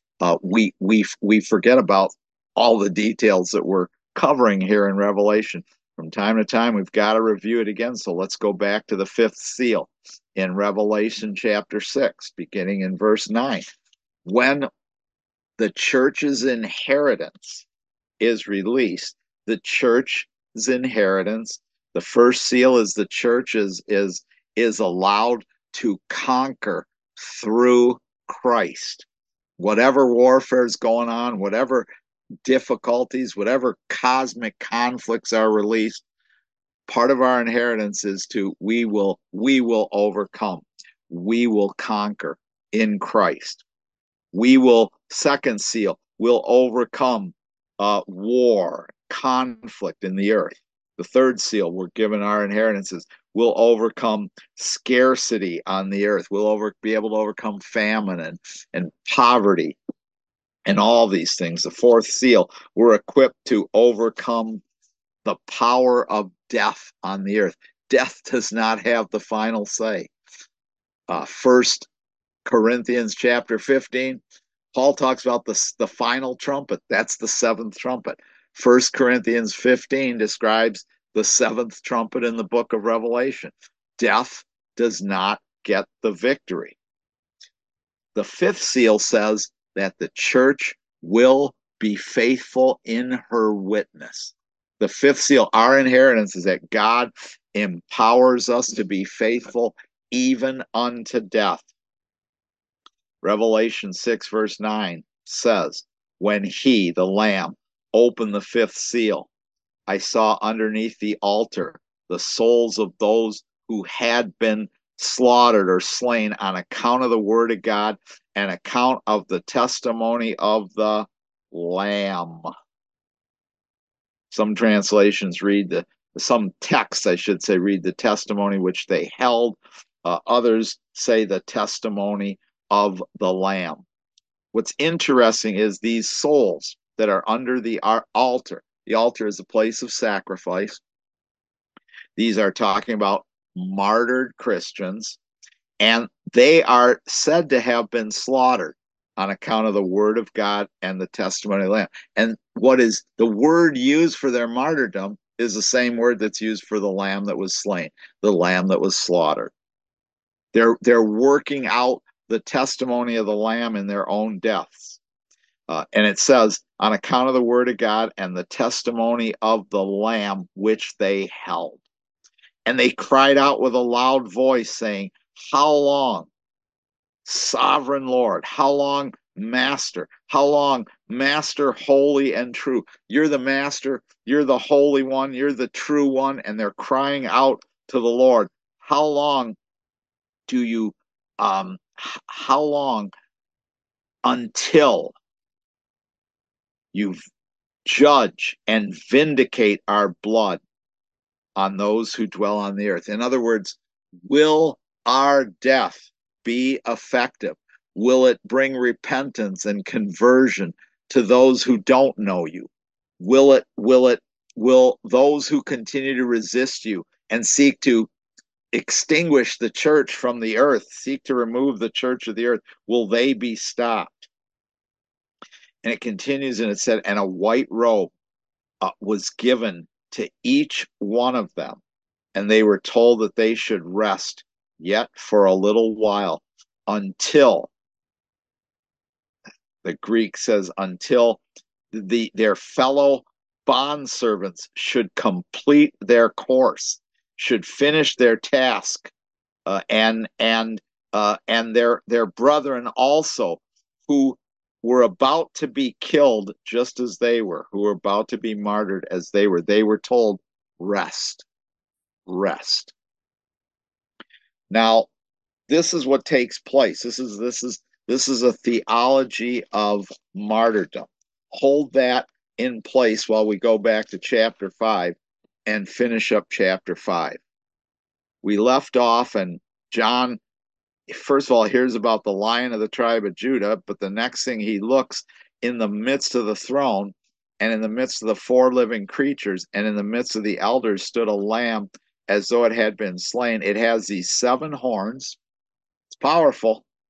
we forget about all the details that we're covering here in Revelation. From time to time, we've got to review it again. So let's go back to the fifth seal in Revelation chapter 6, beginning in verse 9. When the church's inheritance is released, the church's inheritance, the first seal is the church is allowed to conquer through Christ. Whatever warfare is going on, whatever difficulties, whatever cosmic conflicts are released, part of our inheritance is we will overcome. We will conquer in Christ. We will, second seal, will overcome war, conflict in the earth. The third seal, we're given our inheritances. We'll overcome scarcity on the earth. We'll be able to overcome famine and poverty and all these things. The fourth seal, we're equipped to overcome the power of death on the earth. Death does not have the final say. First Corinthians chapter 15, Paul talks about the final trumpet. That's the seventh trumpet. First Corinthians 15 describes the seventh trumpet in the book of Revelation. Death does not get the victory. The fifth seal says that the church will be faithful in her witness. The fifth seal, our inheritance, is that God empowers us to be faithful even unto death. Revelation 6, verse 9 says, when he, the Lamb, opened the fifth seal, I saw underneath the altar the souls of those who had been slaughtered or slain on account of the word of God and account of the testimony of the Lamb. Some translations read some texts, I should say, read the testimony which they held. Others say the testimony of the Lamb. What's interesting is these souls that are under the altar. The altar is a place of sacrifice. These are talking about martyred Christians, and they are said to have been slaughtered on account of the word of God and the testimony of the Lamb. And what is the word used for their martyrdom is the same word that's used for the lamb that was slain, the lamb that was slaughtered. They're working out the testimony of the Lamb in their own deaths. And it says, on account of the word of God and the testimony of the Lamb which they held. And they cried out with a loud voice, saying, how long, sovereign Lord? How long, Master? How long, Master, holy and true? You're the Master, you're the Holy One, you're the true one. And they're crying out to the Lord, how long do you how long until you judge and vindicate our blood on those who dwell on the earth? In other words, will our death be effective? Will it bring repentance and conversion to those who don't know you? Will those who continue to resist you and seek to extinguish the church from the earth, seek to remove the church of the earth, will they be stopped? And it continues, and it said, and a white robe was given to each one of them, and they were told that they should rest yet for a little while until, the Greek says, until their fellow bondservants should complete their course, should finish their task, and their brethren also, who were about to be killed just as they were, who were about to be martyred as they were told, rest, rest. Now, this is what takes place. This is a theology of martyrdom. Hold that in place while we go back to chapter 5 and finish up chapter 5. We left off, and John, first of all, hears about the Lion of the tribe of Judah, but the next thing he looks in the midst of the throne, and in the midst of the four living creatures, and in the midst of the elders stood a lamb as though it had been slain. It has these 7 horns. It's powerful.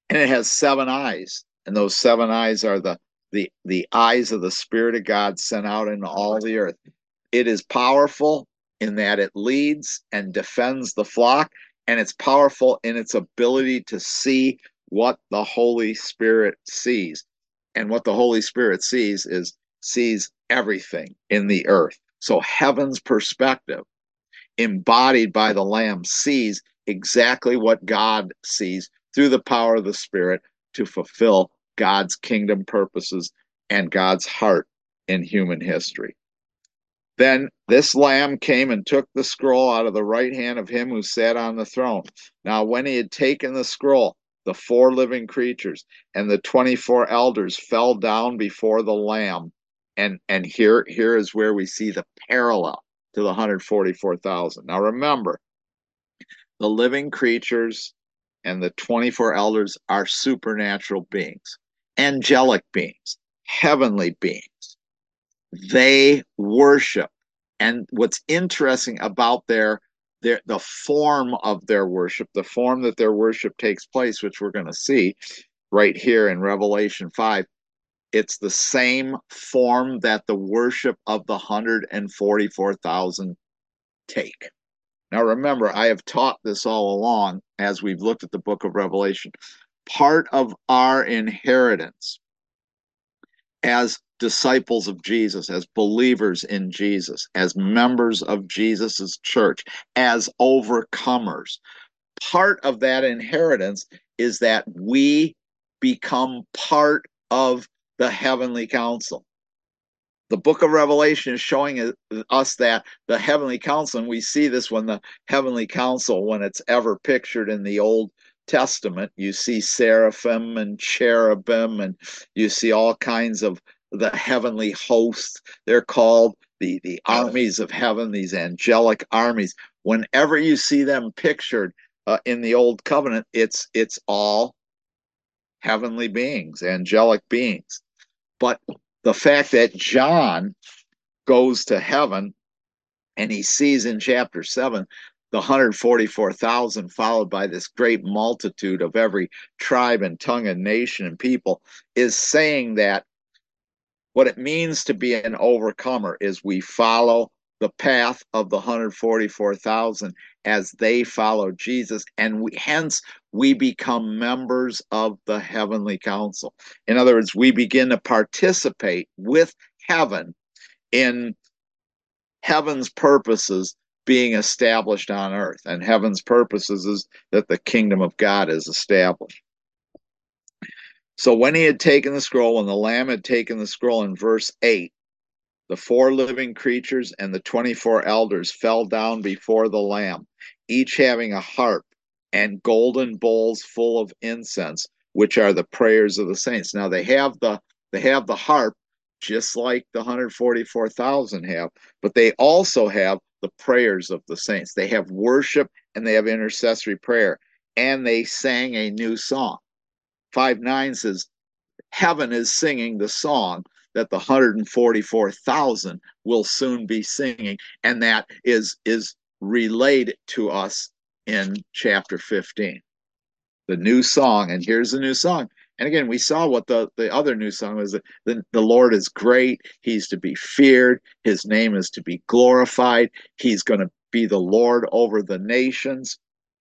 and it has seven eyes, and those seven eyes are the eyes of the Spirit of God sent out into all the earth. It is powerful in that it leads and defends the flock, and it's powerful in its ability to see what the Holy Spirit sees. And what the Holy Spirit sees everything in the earth. So heaven's perspective, embodied by the Lamb, sees exactly what God sees through the power of the Spirit to fulfill God's kingdom purposes and God's heart in human history. Then this Lamb came and took the scroll out of the right hand of him who sat on the throne. Now, when he had taken the scroll, the four living creatures and the 24 elders fell down before the Lamb. And here is where we see the parallel to the 144,000. Now, remember, the living creatures and the 24 elders are supernatural beings, angelic beings, heavenly beings. They worship. And what's interesting about the form of their worship, the form that their worship takes place, which we're going to see right here in Revelation 5, it's the same form that the worship of the 144,000 take. Now, remember, I have taught this all along as we've looked at the book of Revelation. Part of our inheritance as disciples of Jesus, as believers in Jesus, as members of Jesus's church, as overcomers, part of that inheritance is that we become part of the heavenly council. The book of Revelation is showing us that the heavenly council, and we see this when the heavenly council, when it's ever pictured in the Old Testament, you see seraphim and cherubim, and you see all kinds of the heavenly hosts. They're called the armies of heaven, these angelic armies. Whenever you see them pictured in the Old Covenant, it's all heavenly beings, angelic beings. But the fact that John goes to heaven and he sees in chapter 7 the 144,000 followed by this great multitude of every tribe and tongue and nation and people is saying that what it means to be an overcomer is we follow the path of the 144,000 as they follow Jesus, and hence we become members of the heavenly council. In other words, we begin to participate with heaven in heaven's purposes being established on earth, and heaven's purposes is that the kingdom of God is established. So when he had taken the scroll, and the Lamb had taken the scroll, in verse 8, the four living creatures and the 24 elders fell down before the Lamb, each having a harp and golden bowls full of incense, which are the prayers of the saints. Now they have the harp just like the 144,000 have, but they also have the prayers of the saints. They have worship and they have intercessory prayer, and they sang a new song. 5:9 says, heaven is singing the song that the 144,000 will soon be singing, and that is relayed to us in chapter 15. The new song, and here's the new song. And again, we saw what the other new song was. The Lord is great. He's to be feared. His name is to be glorified. He's going to be the Lord over the nations.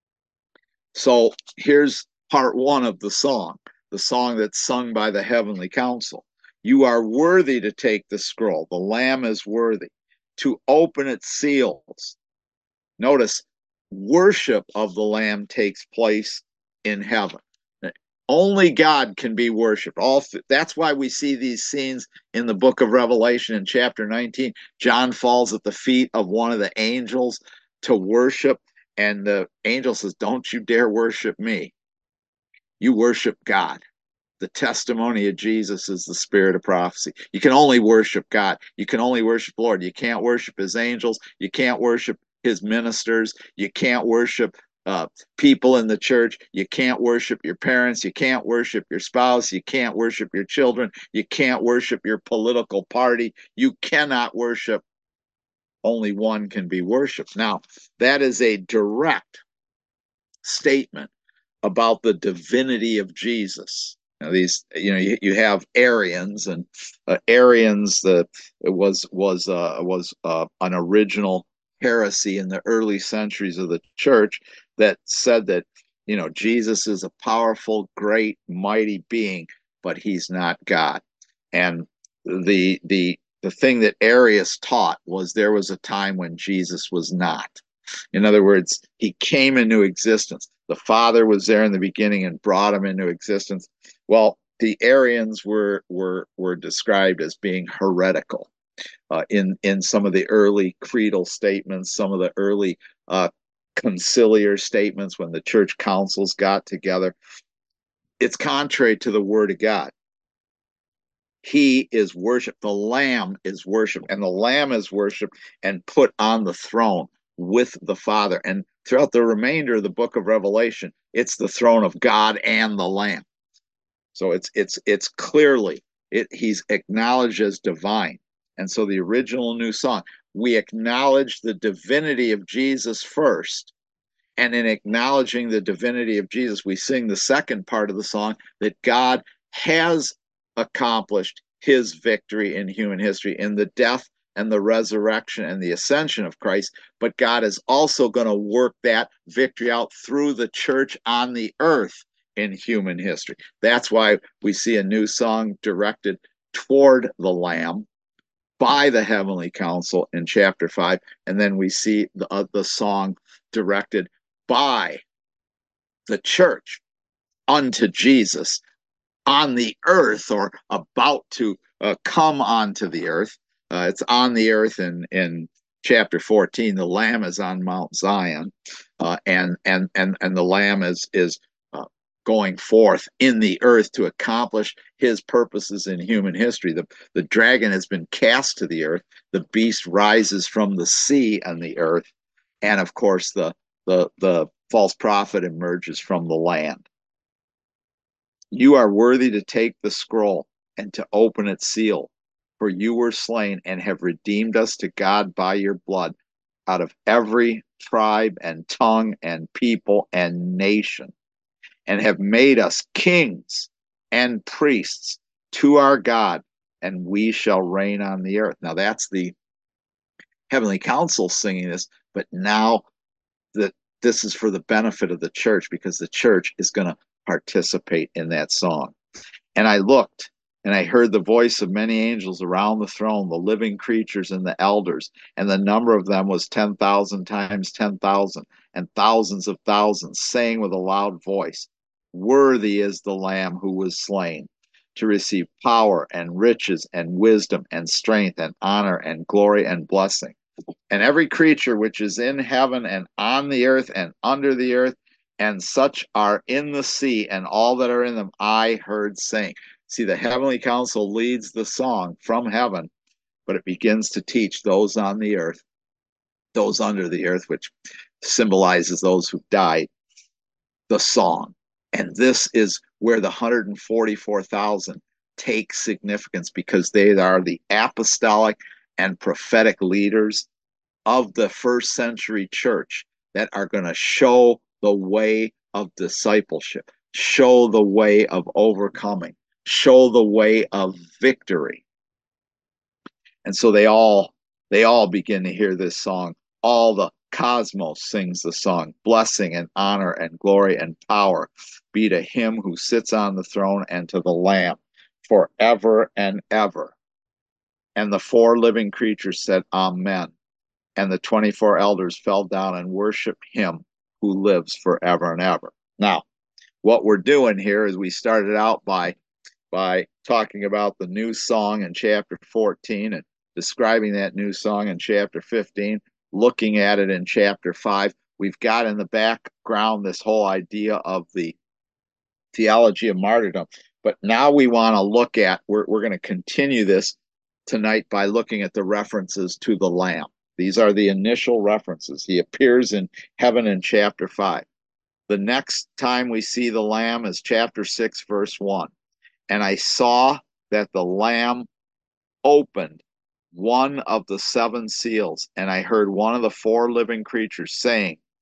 So here's part one of the song that's sung by the heavenly council. You are worthy to take the scroll. The Lamb is worthy to open its seals. Notice, worship of the Lamb takes place in heaven. Only God can be worshiped. That's why we see these scenes in the book of Revelation in chapter 19. John falls at the feet of one of the angels to worship, and the angel says, don't you dare worship me. You worship God. The testimony of Jesus is the spirit of prophecy. You can only worship God. You can only worship the Lord. You can't worship his angels. You can't worship his ministers. You can't worship people in the church. You can't worship your parents. You can't worship your spouse. You can't worship your children. You can't worship your political party. You cannot worship. Only one can be worshiped. Now, that is a direct statement about the divinity of Jesus. Now these, you have Arians, and Arians, it was an original heresy in the early centuries of the church that said that Jesus is a powerful, great, mighty being, but he's not God. And the thing that Arius taught was there was a time when Jesus was not. In other words, he came into existence. The Father was there in the beginning and brought him into existence. Well, the Arians were described as being heretical in some of the early creedal statements, some of the early conciliar statements when the church councils got together. It's contrary to the Word of God. He is worshiped. The Lamb is worshiped, and the Lamb is worshiped and put on the throne with the Father. And throughout the remainder of the book of Revelation, it's the throne of God and the Lamb. So it's clearly he's acknowledged as divine. And so the original new song, we acknowledge the divinity of Jesus first. And in acknowledging the divinity of Jesus, we sing the second part of the song that God has accomplished his victory in human history in the death and the resurrection and the ascension of Christ. But God is also going to work that victory out through the church on the earth in human history. That's why we see a new song directed toward the Lamb by the Heavenly Council in chapter 5. And then we see the song directed by the church unto Jesus on the earth, or about to come onto the earth. It's on the earth in chapter 14. The Lamb is on Mount Zion, and the Lamb is going forth in the earth to accomplish his purposes in human history. The dragon has been cast to the earth. The beast rises from the sea and the earth, and of course the false prophet emerges from the land. You are worthy to take the scroll and to open its seal, for you were slain and have redeemed us to God by your blood out of every tribe and tongue and people and nation, and have made us kings and priests to our God, and we shall reign on the earth. Now that's the Heavenly Council singing this, but now that this is for the benefit of the church, because the church is going to participate in that song. And I looked, and I heard the voice of many angels around the throne, the living creatures and the elders, and the number of them was 10,000 times 10,000, and thousands of thousands, saying with a loud voice, worthy is the Lamb who was slain to receive power and riches and wisdom and strength and honor and glory and blessing. And every creature which is in heaven and on the earth and under the earth, and such are in the sea, and all that are in them, I heard sing. See, the Heavenly Council leads the song from heaven, but it begins to teach those on the earth, those under the earth, which symbolizes those who died, the song. And this is where the 144,000 take significance, because they are the apostolic and prophetic leaders of the first century church that are going to show the way of discipleship, show the way of overcoming, show the way of victory. And so they all begin to hear this song. All the cosmos sings the song. Blessing and honor and glory and power be to him who sits on the throne and to the Lamb forever and ever. And the four living creatures said, Amen. And the 24 elders fell down and worshiped him who lives forever and ever. Now, what we're doing here is we started out by talking about the new song in chapter 14 and describing that new song in chapter 15, looking at it in chapter 5. We've got in the background this whole idea of the theology of martyrdom. But now we want to look at, we're going to continue this tonight by looking at the references to the Lamb. These are the initial references. He appears in heaven in chapter 5. The next time we see the Lamb is chapter 6, verse 1. And I saw that the Lamb opened one of the seven seals, and I heard one of the four living creatures saying,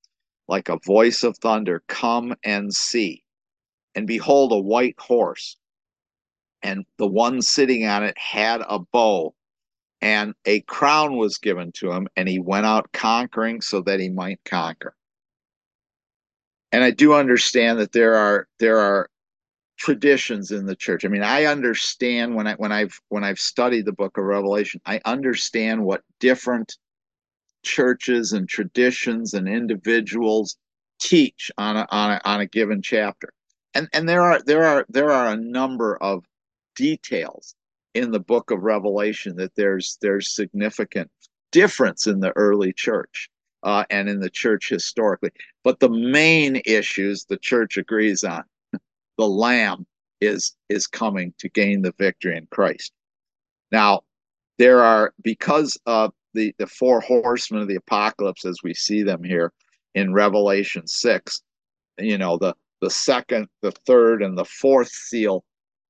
like a voice of thunder, come and see. And behold, a white horse, and the one sitting on it had a bow, and a crown was given to him, and he went out conquering so that he might conquer. And I do understand that there are traditions in the church. I mean, I understand when I've studied the book of Revelation, I understand what different churches and traditions and individuals teach on a given chapter. And there are a number of details in the book of Revelation that there's significant difference in the early church and in the church historically. But the main issues the church agrees on. The Lamb is coming to gain the victory in Christ. Now, there are, because of the four horsemen of the apocalypse as we see them here in Revelation 6, the second, the third, and the fourth seal,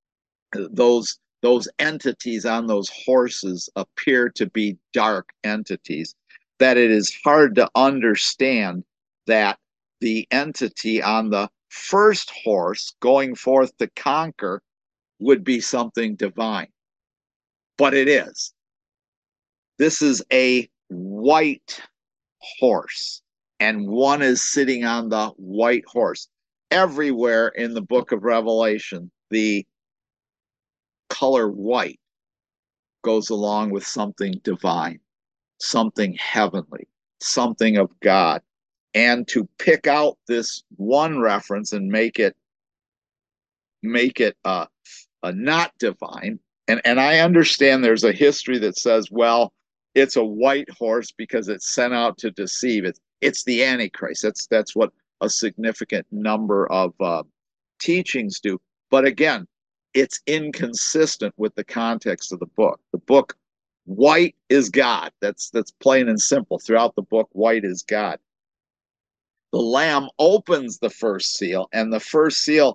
those entities on those horses appear to be dark entities, that it is hard to understand that the entity on the first horse going forth to conquer would be something divine. But it is. This is a white horse, and one is sitting on the white horse. Everywhere in the book of Revelation, the color white goes along with something divine, something heavenly, something of God. And to pick out this one reference and make it a not divine. And I understand there's a history that says, well, it's a white horse because it's sent out to deceive. It's the Antichrist. That's what a significant number of teachings do. But again, it's inconsistent with the context of the book. The book, white is God. That's plain and simple. Throughout the book, white is God. The Lamb opens the first seal, and the first seal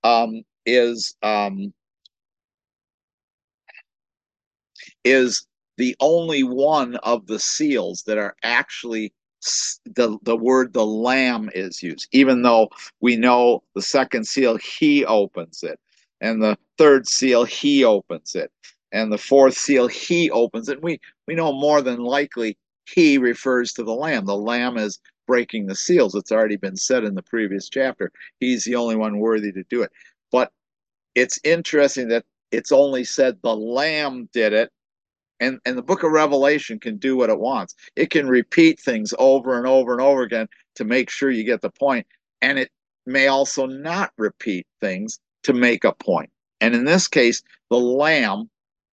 is the only one of the seals that are actually the word the Lamb is used, even though we know the second seal, he opens it, and the third seal, he opens it, and the fourth seal, he opens it. We know more than likely he refers to the Lamb. The Lamb is breaking the seals. It's already been said in the previous chapter. He's the only one worthy to do it. But it's interesting that it's only said the Lamb did it. And the book of Revelation can do what it wants. It can repeat things over and over and over again to make sure you get the point. And it may also not repeat things to make a point. And in this case, the Lamb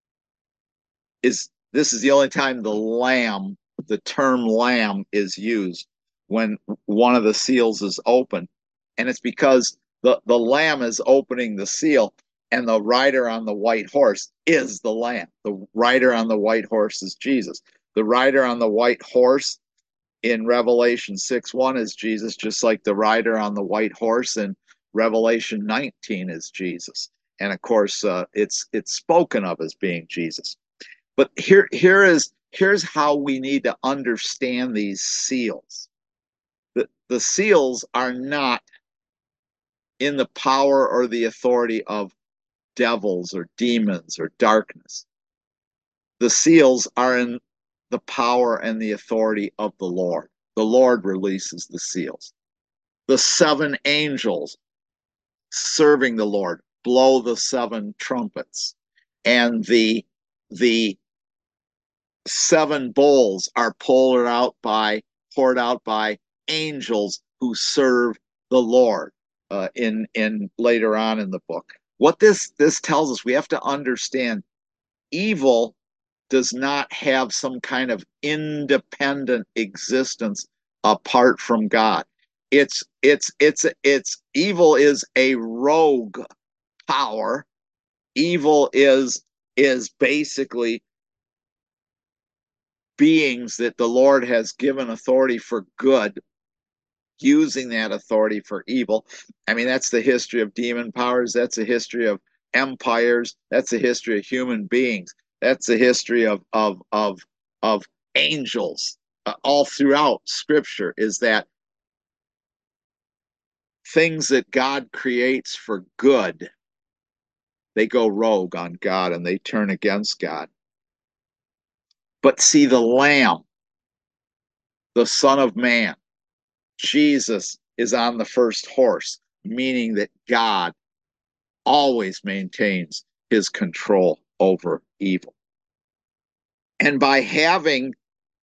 this is the only time the term Lamb is used, when one of the seals is open. And it's because the Lamb is opening the seal, and the rider on the white horse is the Lamb. The rider on the white horse is Jesus. The rider on the white horse in Revelation 6:1 is Jesus, just like the rider on the white horse in Revelation 19 is Jesus. And of course, it's spoken of as being Jesus. But here's how we need to understand these seals. The seals are not in the power or the authority of devils or demons or darkness. The seals are in the power and the authority of the Lord. The Lord releases the seals. The seven angels serving the Lord blow the seven trumpets, and the seven bowls are poured out by angels who serve the Lord in later on in the book. What this tells us, we have to understand, evil does not have some kind of independent existence apart from God. It's evil is a rogue power. Evil is basically beings that the Lord has given authority for good, using that authority for evil. I mean, that's the history of demon powers. That's the history of empires. That's the history of human beings. That's the history of angels. All throughout Scripture is that things that God creates for good, they go rogue on God and they turn against God. But see, the Lamb, the Son of Man, Jesus is on the first horse, meaning that God always maintains his control over evil. And by having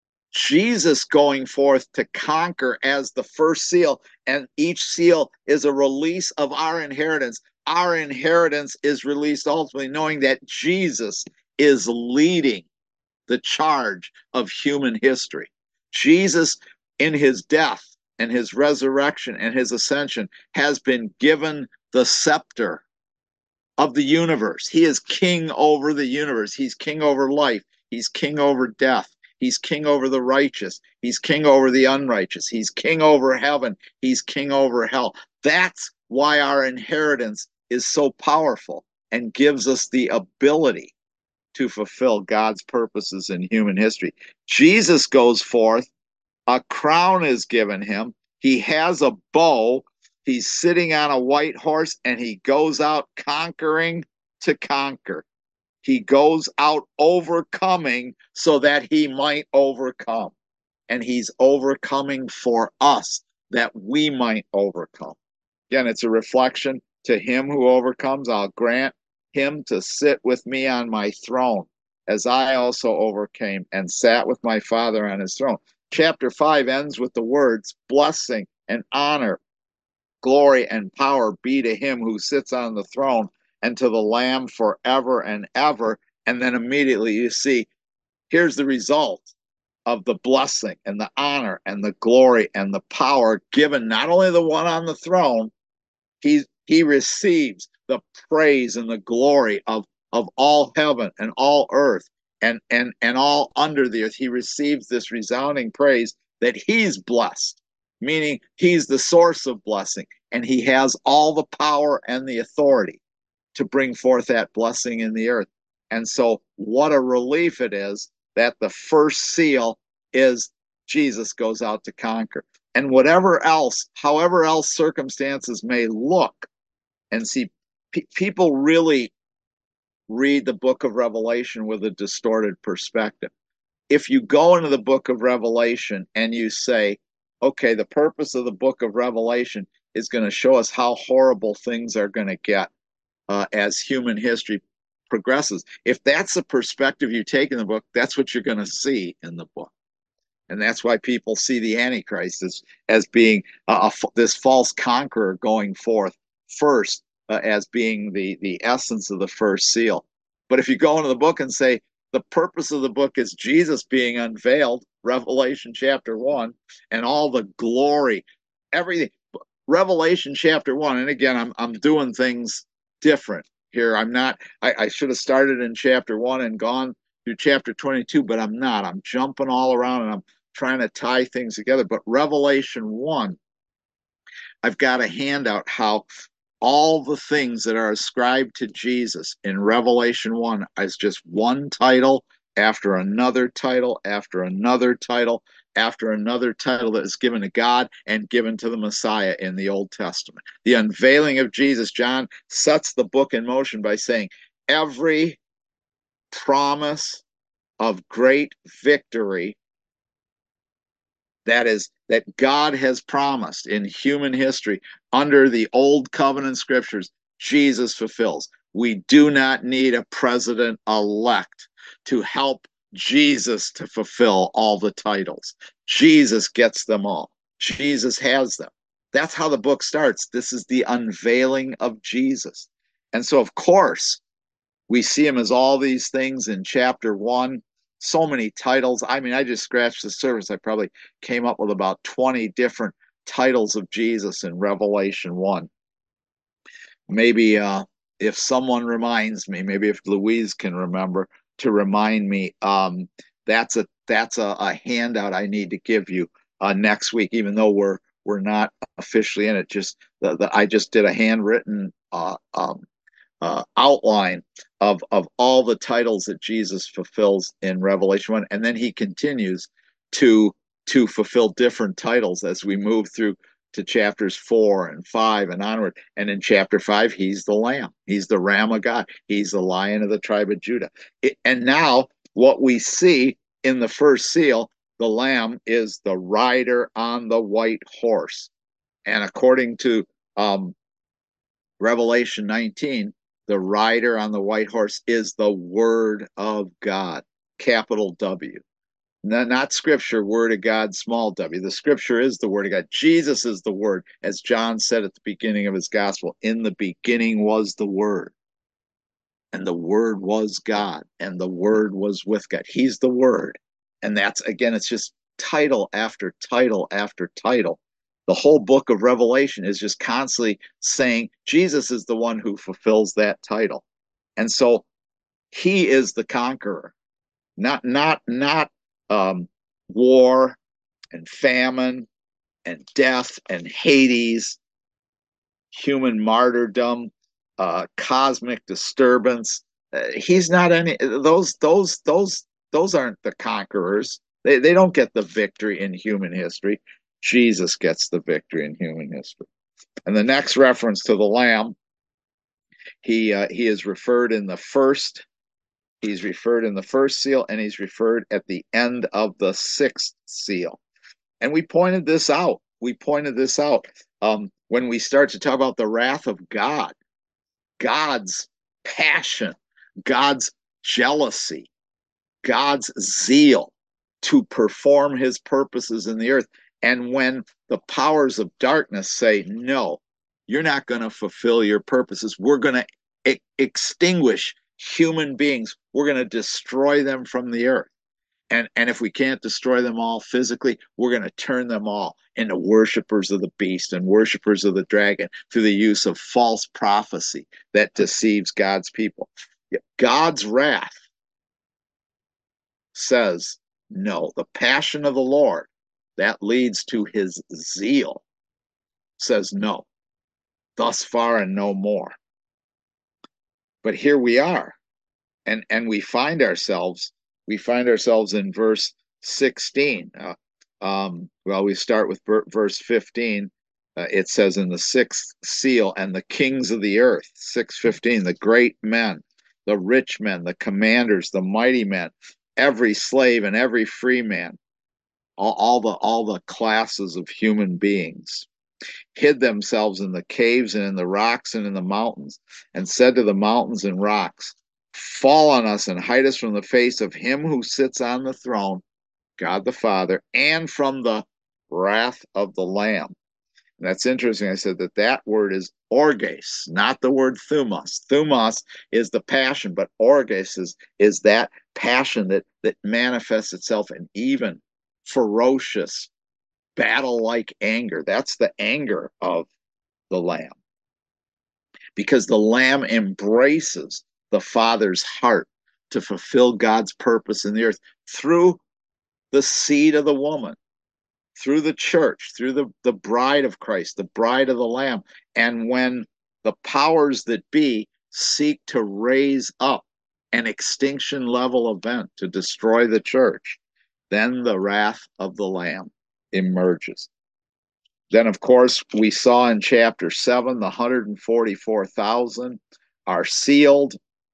Jesus going forth to conquer as the first seal, and each seal is a release of our inheritance. Our inheritance is released ultimately, knowing that Jesus is leading the charge of human history. Jesus, in his death and his resurrection and his ascension, has been given the scepter of the universe. He is king over the universe. He's king over life. He's king over death. He's king over the righteous. He's king over the unrighteous. He's king over heaven. He's king over hell. That's why our inheritance is so powerful and gives us the ability to fulfill God's purposes in human history. Jesus goes forth, a crown is given him. He has a bow. He's sitting on a white horse and he goes out conquering to conquer. He goes out overcoming so that he might overcome. And he's overcoming for us that we might overcome. Again, it's a reflection to him who overcomes. I'll grant him to sit with me on my throne, as I also overcame and sat with my Father on his throne. Chapter 5 ends with the words, blessing and honor, glory and power be to him who sits on the throne and to the Lamb forever and ever. And then immediately you see, here's the result of the blessing and the honor and the glory and the power given not only the one on the throne, he receives the praise and the glory of all heaven and all earth and all under the earth. He receives this resounding praise that he's blessed, meaning he's the source of blessing, and he has all the power and the authority to bring forth that blessing in the earth. And so, what a relief it is that the first seal is Jesus goes out to conquer. And whatever else, however else circumstances may look, and see, people really read the book of Revelation with a distorted perspective. If you go into the book of Revelation and you say, okay, the purpose of the book of Revelation is going to show us how horrible things are going to get as human history progresses. If that's the perspective you take in the book, that's what you're going to see in the book. And that's why people see the Antichrist as being this false conqueror going forth first, as being the essence of the first seal. But if you go into the book and say the purpose of the book is Jesus being unveiled, Revelation chapter 1, and all the glory, everything, Revelation chapter 1, and again, I'm doing things different here. I should have started in chapter 1 and gone through chapter 22, but I'm not. I'm jumping all around and I'm trying to tie things together. But Revelation 1, I've got a handout how all the things that are ascribed to Jesus in Revelation 1 is just one title after another title after another title after another title that is given to God and given to the Messiah in the Old Testament. The unveiling of Jesus, John sets the book in motion by saying every promise of great victory that God has promised in human history under the old covenant scriptures, Jesus fulfills. We do not need a president elect to help Jesus to fulfill all the titles. Jesus gets them all. Jesus has them. That's how the book starts. This is the unveiling of Jesus. And so, of course, we see him as all these things in chapter 1. So many titles. I mean, I just scratched the surface. I probably came up with about 20 different titles of Jesus in Revelation 1. Maybe if someone reminds me, maybe if Louise can remember to remind me, that's a handout I need to give you next week, even though we're not officially in it. Just I just did a handwritten outline of all the titles that Jesus fulfills in Revelation 1, and then he continues to fulfill different titles as we move through to chapters 4 and 5 and onward. And in chapter 5, he's the Lamb. He's the Ram of God. He's the Lion of the tribe of Judah. And now what we see in the first seal, the Lamb is the rider on the white horse. And according to Revelation 19, the rider on the white horse is the Word of God, capital W. Not scripture, word of God, small w. The scripture is the word of God. Jesus is the word, as John said at the beginning of his gospel. In the beginning was the word, and the word was God, and the word was with God. He's the word. And that's, again, it's just title after title after title. The whole book of Revelation is just constantly saying Jesus is the one who fulfills that title. And so he is the conqueror, not war and famine and death and Hades, human martyrdom, cosmic disturbance. He's not any those. Those aren't the conquerors. They don't get the victory in human history. Jesus gets the victory in human history. And the next reference to the Lamb, he is referred in the first. He's referred in the first seal, and he's referred at the end of the sixth seal. And we pointed this out. When we start to talk about the wrath of God, God's passion, God's jealousy, God's zeal to perform his purposes in the earth. And when the powers of darkness say, no, you're not going to fulfill your purposes, we're going to extinguish human beings, we're going to destroy them from the earth. And if we can't destroy them all physically, we're going to turn them all into worshipers of the beast and worshipers of the dragon through the use of false prophecy that deceives God's people. God's wrath says no. The passion of the Lord that leads to his zeal says no. Thus far and no more. But here we are, and we find ourselves in verse 16. Well, we start with verse 15. It says, in the sixth seal, and the kings of the earth, 6:15, the great men, the rich men, the commanders, the mighty men, every slave and every free man, all the classes of human beings, hid themselves in the caves and in the rocks and in the mountains, and said to the mountains and rocks, fall on us and hide us from the face of him who sits on the throne, God the Father, and from the wrath of the Lamb. And that's interesting. I said that word is orges, not the word thumos. Thumos is the passion, but orges is that passion that manifests itself in even ferocious battle-like anger. That's the anger of the Lamb, because the Lamb embraces the Father's heart to fulfill God's purpose in the earth through the seed of the woman, through the church, through the bride of Christ, the bride of the Lamb. And when the powers that be seek to raise up an extinction level event to destroy the church, then the wrath of the Lamb emerges. Then, of course, we saw in chapter 7, the 144,000 are sealed.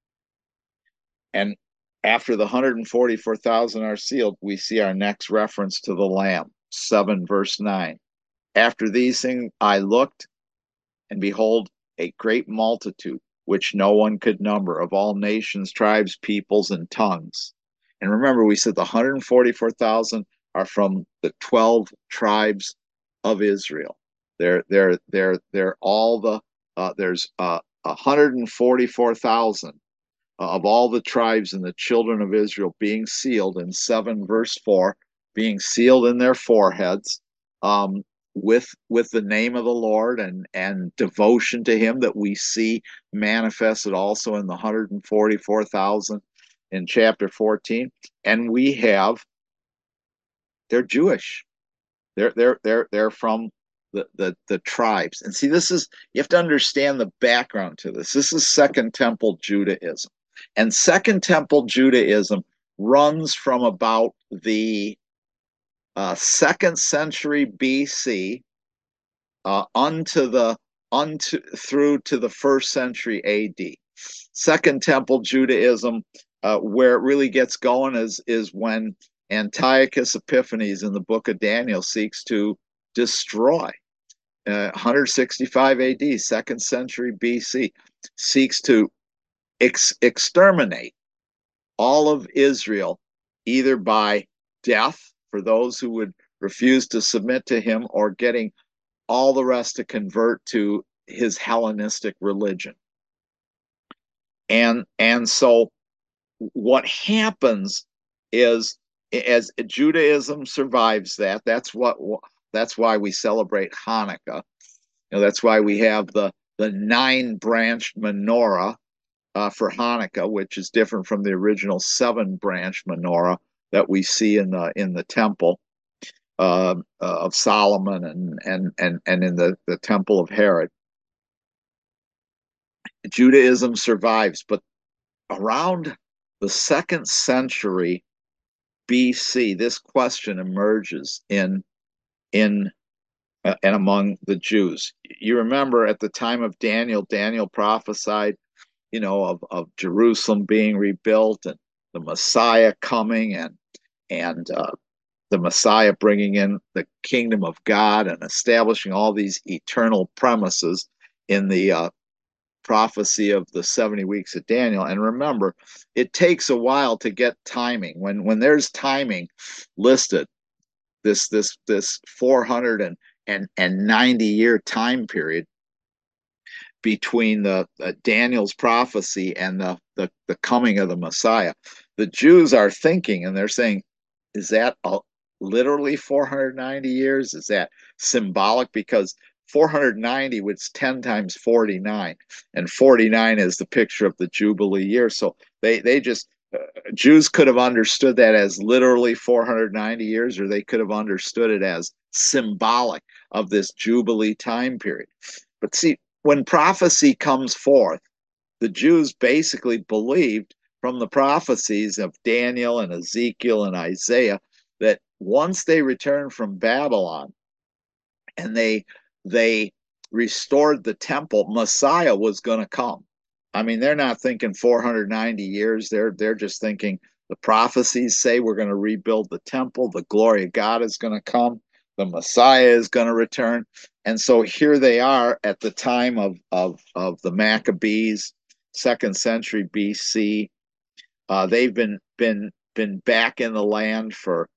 And after the 144,000 are sealed, we see our next reference to the Lamb, 7 verse 9. After these things I looked, and behold, a great multitude, which no one could number, of all nations, tribes, peoples, and tongues. And remember, we said the 144,000 are from the 12 tribes of Israel. They're all the there's 144,000 of all the tribes and the children of Israel being sealed in 7 verse 4, being sealed in their foreheads, with the name of the Lord and devotion to him that we see manifested also in the 144,000 in chapter 14. And we have, they're Jewish. They're from the tribes. And see, this is, you have to understand the background to this. This is Second Temple Judaism. And Second Temple Judaism runs from about the 2nd century BC unto through to the first century AD. Second Temple Judaism, where it really gets going, is when Antiochus Epiphanes in the book of Daniel seeks to destroy 165 AD, second century BC, seeks to exterminate all of Israel, either by death for those who would refuse to submit to him, or getting all the rest to convert to his Hellenistic religion. And so what happens is, as Judaism survives that, that's why we celebrate Hanukkah. That's why we have the 9-branched menorah for Hanukkah, which is different from the original 7-branched menorah that we see in the temple of Solomon and in the temple of Herod. Judaism survives, but around the second century BC, this question emerges in and among the Jews. You remember at the time of Daniel, Daniel prophesied, of Jerusalem being rebuilt and the Messiah coming, and the Messiah bringing in the kingdom of God and establishing all these eternal premises in the prophecy of the 70 weeks of Daniel. And remember, it takes a while to get timing. When there's timing listed, this 490-year time period between the Daniel's prophecy and the coming of the Messiah, the Jews are thinking, and they're saying, is that literally 490 years? Is that symbolic? Because 490 was 10 times 49, and 49 is the picture of the Jubilee year. So they just Jews could have understood that as literally 490 years, or they could have understood it as symbolic of this Jubilee time period. But see, when prophecy comes forth, the Jews basically believed from the prophecies of Daniel and Ezekiel and Isaiah that once they returned from Babylon and they restored the temple, Messiah was going to come. I mean, they're not thinking 490 years. They're just thinking the prophecies say we're going to rebuild the temple, the glory of God is going to come, the Messiah is going to return. And so here they are at the time of the Maccabees, second century BC. They've been back in the land for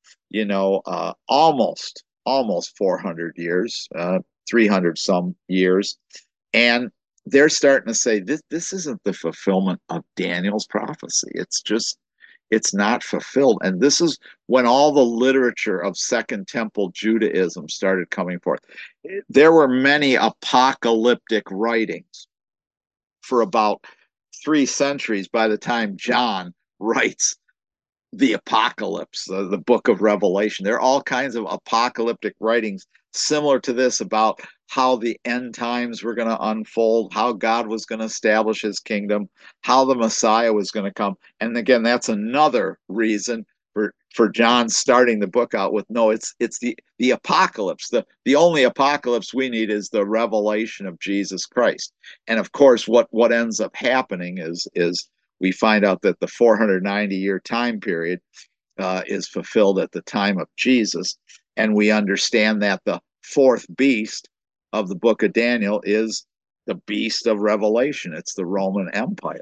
almost 400 years, 300 some years, and they're starting to say this isn't the fulfillment of Daniel's prophecy. It's not fulfilled. And this is when all the literature of Second Temple Judaism started coming forth. There were many apocalyptic writings for about 3 centuries by the time John writes the Apocalypse, the book of Revelation. There are all kinds of apocalyptic writings similar to this about how the end times were going to unfold, how God was going to establish his kingdom, how the Messiah was going to come. And again, that's another reason for John starting the book out with, no, it's the apocalypse. The only apocalypse we need is the revelation of Jesus Christ. And of course, what ends up happening is we find out that the 490-year time period is fulfilled at the time of Jesus. And we understand that the fourth beast of the book of Daniel is the beast of Revelation. It's the Roman Empire.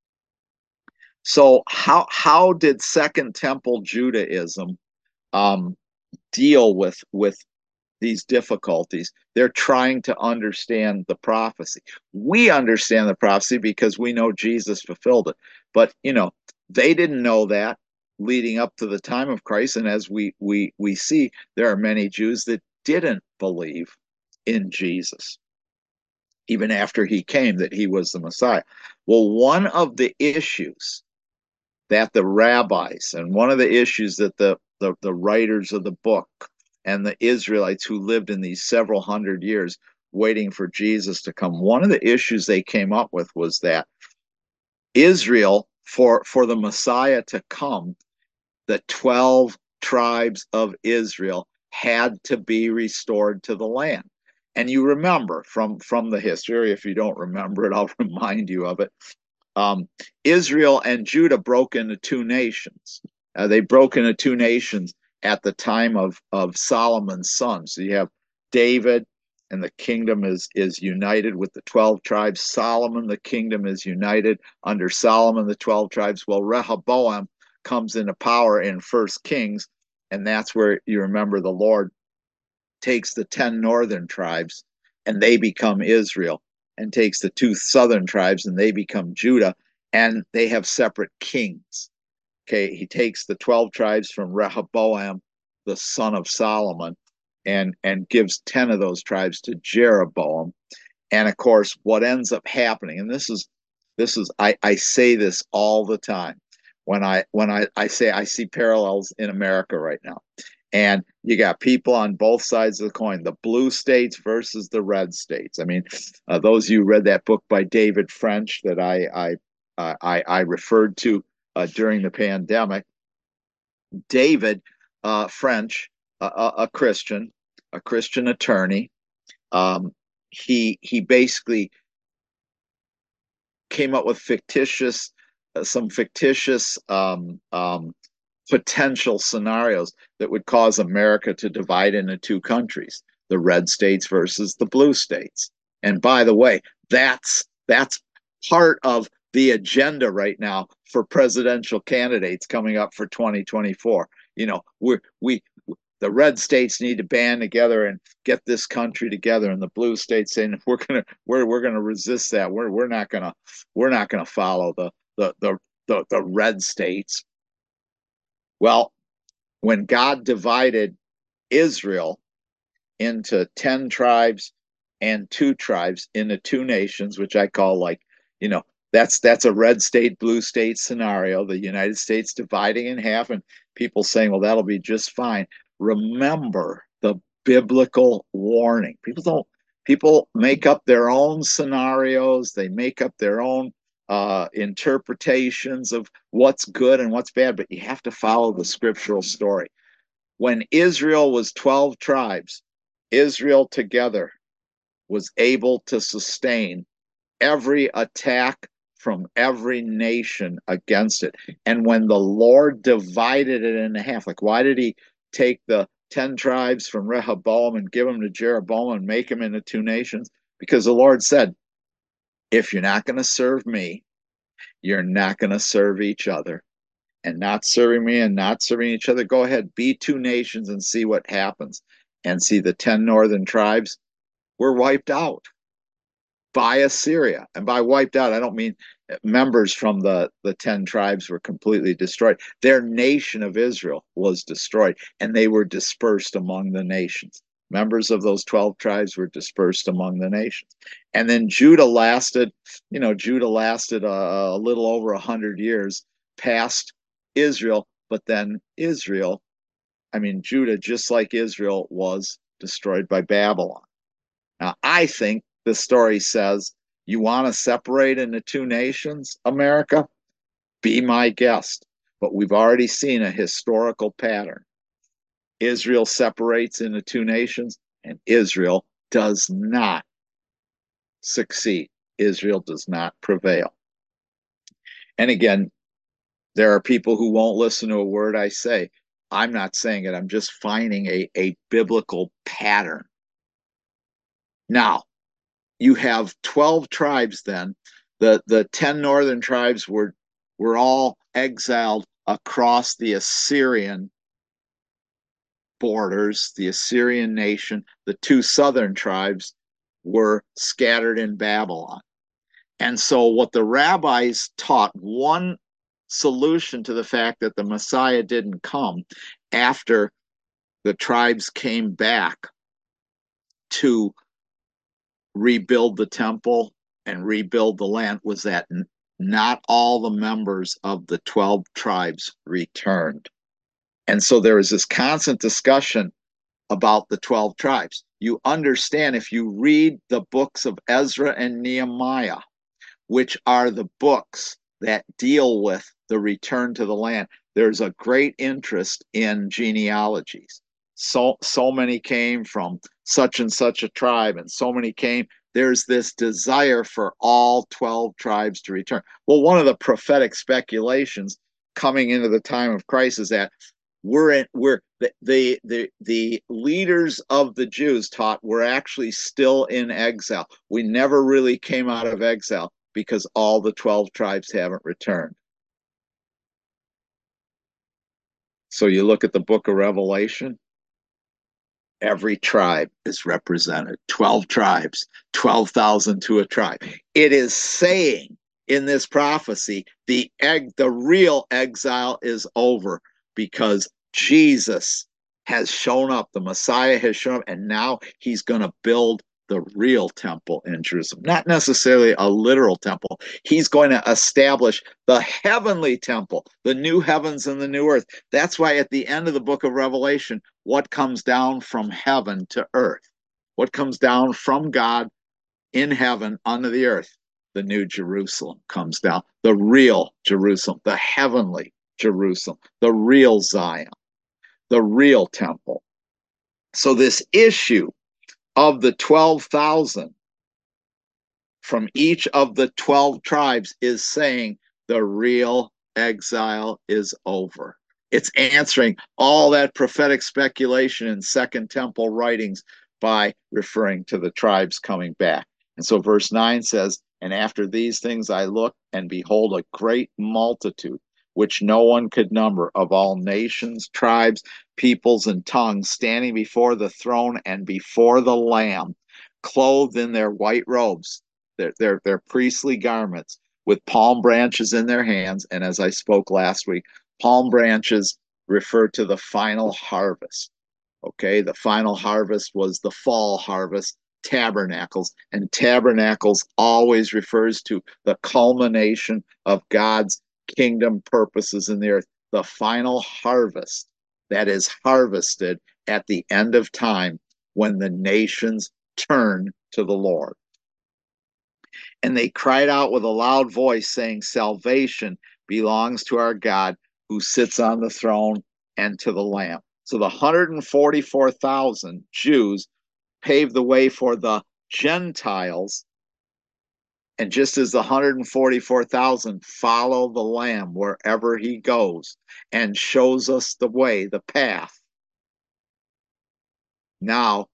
So how did Second Temple Judaism deal with these difficulties? They're trying to understand the prophecy. We understand the prophecy because we know Jesus fulfilled it. But they didn't know that leading up to the time of Christ. And as we see, there are many Jews that didn't believe in Jesus, even after he came, that he was the Messiah. Well, one of the issues that the rabbis, and one of the issues that the writers of the book and the Israelites who lived in these several hundred years waiting for Jesus to come, one of the issues they came up with was that Israel, for the Messiah to come, the 12 tribes of Israel had to be restored to the land. And you remember from the history, if you don't remember it, I'll remind you of it. Um, Israel and Judah broke into two nations. They broke into two nations at the time of Solomon's son. So you have David, and the kingdom is united with the 12 tribes. Solomon, the kingdom is united under Solomon, the 12 tribes. Well, Rehoboam comes into power in First Kings, and that's where you remember the Lord takes the 10 northern tribes and they become Israel, and takes the two southern tribes and they become Judah, and they have separate kings. Okay, he takes the 12 tribes from Rehoboam, the son of Solomon, and gives 10 of those tribes to Jeroboam. And of course, what ends up happening, and this is I say this all the time when I say I see parallels in America right now. And you got people on both sides of the coin, the blue states versus the red states. I mean, those of you read that book by David French that I referred to during the pandemic. David French, a Christian, a Christian attorney, he basically came up with some fictitious potential scenarios that would cause America to divide into two countries, the red states versus the blue states. And by the way, that's part of the agenda right now for presidential candidates coming up for 2024. You know, we the red states need to band together and get this country together, and the blue states saying we're gonna resist that. We're not gonna follow the red states. Well, when God divided Israel into 10 tribes and two tribes into two nations, which I call, like, you know, that's a red state, blue state scenario, the United States dividing in half, and people saying, well, that'll be just fine. Remember the biblical warning. People make up their own scenarios, they make up their own interpretations of what's good and what's bad, but you have to follow the scriptural story. When Israel was 12 tribes, Israel together was able to sustain every attack from every nation against it. And when the Lord divided it in half, like, why did he take the 10 tribes from Rehoboam and give them to Jeroboam and make them into two nations? Because the Lord said, if you're not going to serve me, you're not going to serve each other. And not serving me and not serving each other, go ahead, be two nations and see what happens. And see, the 10 northern tribes were wiped out by Assyria. And by wiped out, I don't mean members from the 10 tribes were completely destroyed. Their nation of Israel was destroyed, and they were dispersed among the nations. Members of those 12 tribes were dispersed among the nations. And then Judah lasted a little over 100 years past Israel, but then Judah, just like Israel, was destroyed by Babylon. Now, I think the story says, you want to separate into two nations, America? Be my guest. But we've already seen a historical pattern. Israel separates into two nations, and Israel does not succeed. Israel does not prevail. And again, there are people who won't listen to a word I say. I'm not saying it. I'm just finding a biblical pattern. Now, you have 12 tribes then. The 10 northern tribes were all exiled across the Assyrian borders, the Assyrian nation. The two southern tribes were scattered in Babylon. And so what the rabbis taught, one solution to the fact that the Messiah didn't come after the tribes came back to rebuild the temple and rebuild the land, was that not all the members of the 12 tribes returned. And so there was this constant discussion about the 12 tribes. You understand, if you read the books of Ezra and Nehemiah, which are the books that deal with the return to the land, there's a great interest in genealogies. so many came from such and such a tribe, and so many came. There's this desire for all 12 tribes to return. Well, one of the prophetic speculations coming into the time of Christ is that we're the leaders of the Jews taught we're actually still in exile. We never really came out of exile because all the 12 tribes haven't returned. So you look at the book of Revelation, every tribe is represented. 12 tribes, 12,000 to a tribe. It is saying in this prophecy, the real exile is over because Jesus has shown up, the Messiah has shown up, and now he's going to build the real temple in Jerusalem. Not necessarily a literal temple. He's going to establish the heavenly temple, the new heavens and the new earth. That's why at the end of the book of Revelation, what comes down from heaven to earth? What comes down from God in heaven onto the earth? The new Jerusalem comes down, the real Jerusalem, the heavenly Jerusalem, the real Zion, the real temple. So this issue of the 12,000 from each of the 12 tribes is saying the real exile is over. It's answering all that prophetic speculation in Second Temple writings by referring to the tribes coming back. And so verse 9 says, and after these things I looked, and behold, a great multitude, which no one could number, of all nations, tribes, peoples, and tongues, standing before the throne and before the Lamb, clothed in their white robes, their priestly garments, with palm branches in their hands. And as I spoke last week, palm branches refer to the final harvest. Okay, the final harvest was the fall harvest, tabernacles, and tabernacles always refers to the culmination of God's kingdom purposes in the earth, the final harvest that is harvested at the end of time when the nations turn to the Lord. And they cried out with a loud voice, saying, salvation belongs to our God who sits on the throne and to the Lamb. So the 144,000 Jews paved the way for the Gentiles. And just as the 144,000 follow the Lamb wherever he goes and shows us the way, the path, now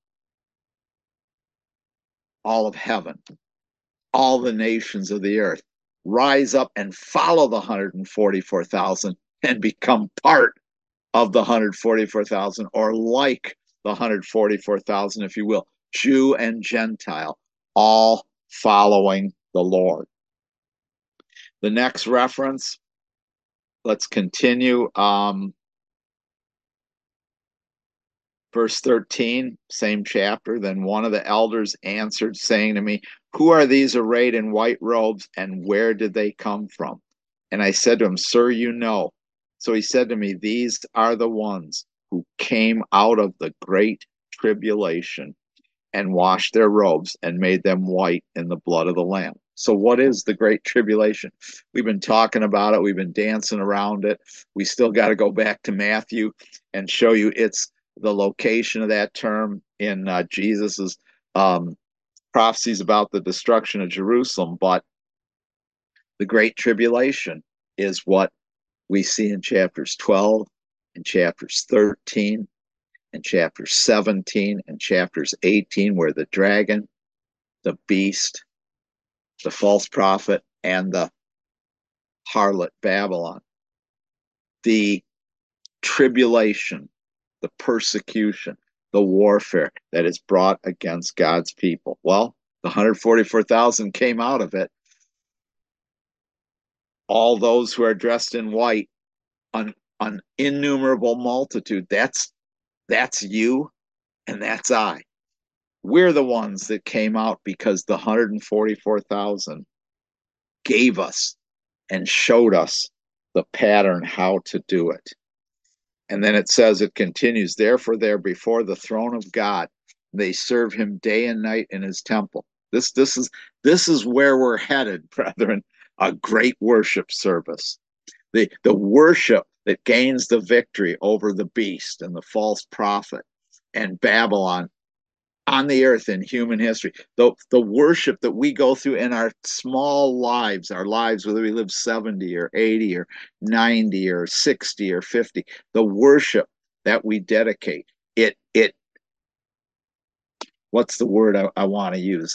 all of heaven, all the nations of the earth rise up and follow the 144,000 and become part of the 144,000, or like the 144,000, if you will, Jew and Gentile, all following the Lord. The next reference, let's continue. Verse 13, same chapter. Then one of the elders answered, saying to me, who are these arrayed in white robes, and where did they come from? And I said to him, sir, you know. So he said to me, these are the ones who came out of the great tribulation and washed their robes and made them white in the blood of the Lamb. So what is the great tribulation? We've been talking about it. We've been dancing around it. We still got to go back to Matthew and show you it's the location of that term in Jesus's prophecies about the destruction of Jerusalem. But the great tribulation is what we see in chapters 12 and chapters 13 and chapter 17 and chapters 18, where the dragon, the beast, the false prophet, and the harlot Babylon, the tribulation, the persecution, the warfare that is brought against God's people. Well, the 144,000 came out of it. All those who are dressed in white, an innumerable multitude, that's you and that's I. We're the ones that came out because the 144,000 gave us and showed us the pattern how to do it. And then it says, it continues, therefore they're before the throne of God. They serve him day and night in his temple. This is where we're headed, brethren, a great worship service. The worship that gains the victory over the beast and the false prophet and Babylon on the earth in human history. The worship that we go through in our small lives, our lives, whether we live 70 or 80 or 90 or 60 or 50, the worship that we dedicate, it what's the word I want to use?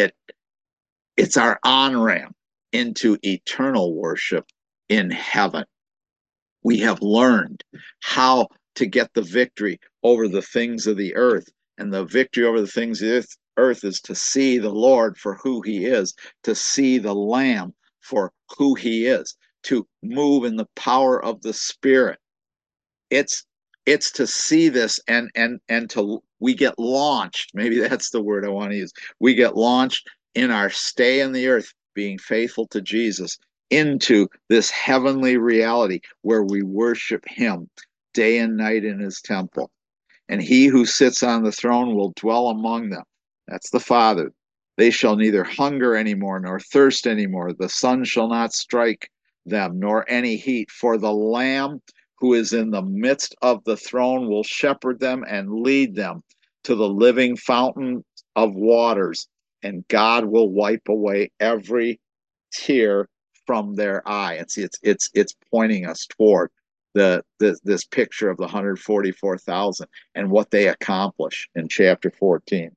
It's our on ramp into eternal worship in heaven. We have learned how to get the victory over the things of the earth. And the victory over the things of the earth is to see the Lord for who he is, to see the Lamb for who he is, to move in the power of the Spirit. It's to see this and to we get launched. Maybe that's the word I want to use. We get launched in our stay in the earth, being faithful to Jesus, into this heavenly reality where we worship him day and night in his temple. And he who sits on the throne will dwell among them. That's the Father. They shall neither hunger anymore nor thirst anymore. The sun shall not strike them, nor any heat. For the Lamb who is in the midst of the throne will shepherd them and lead them to the living fountain of waters. And God will wipe away every tear from their eye. And see, it's pointing us toward this picture of the 144,000 and what they accomplish in chapter 14.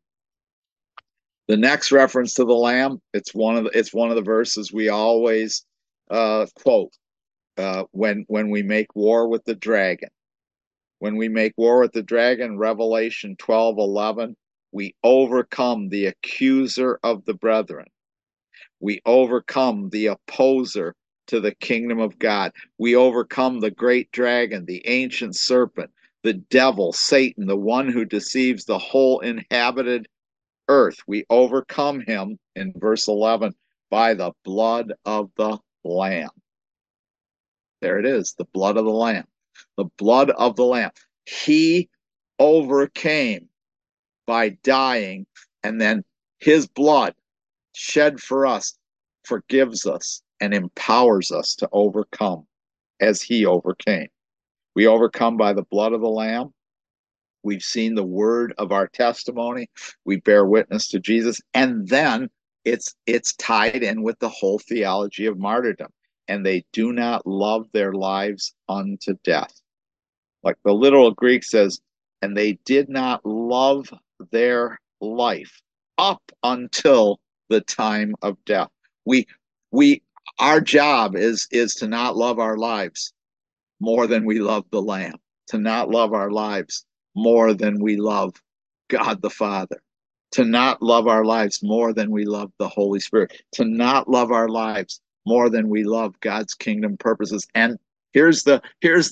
The next reference to the Lamb, it's one of the verses we always quote when we make war with the dragon. When we make war with the dragon, Revelation 12:11, we overcome the accuser of the brethren. We overcome the opposer to the kingdom of God. We overcome the great dragon, the ancient serpent, the devil, Satan, the one who deceives the whole inhabited earth. We overcome him in verse 11 by the blood of the Lamb. There it is, the blood of the Lamb. The blood of the Lamb. He overcame by dying, and then his blood shed for us forgives us and empowers us to overcome as he overcame. We overcome by the blood of the Lamb. We've seen the word of our testimony. We bear witness to Jesus. And then it's tied in with the whole theology of martyrdom. And they do not love their lives unto death. Like the literal Greek says, and they did not love their life up until the time of death. We our job is to not love our lives more than we love the Lamb, to not love our lives more than we love God the Father, to not love our lives more than we love the Holy Spirit, to not love our lives more than we love God's kingdom purposes. And here's the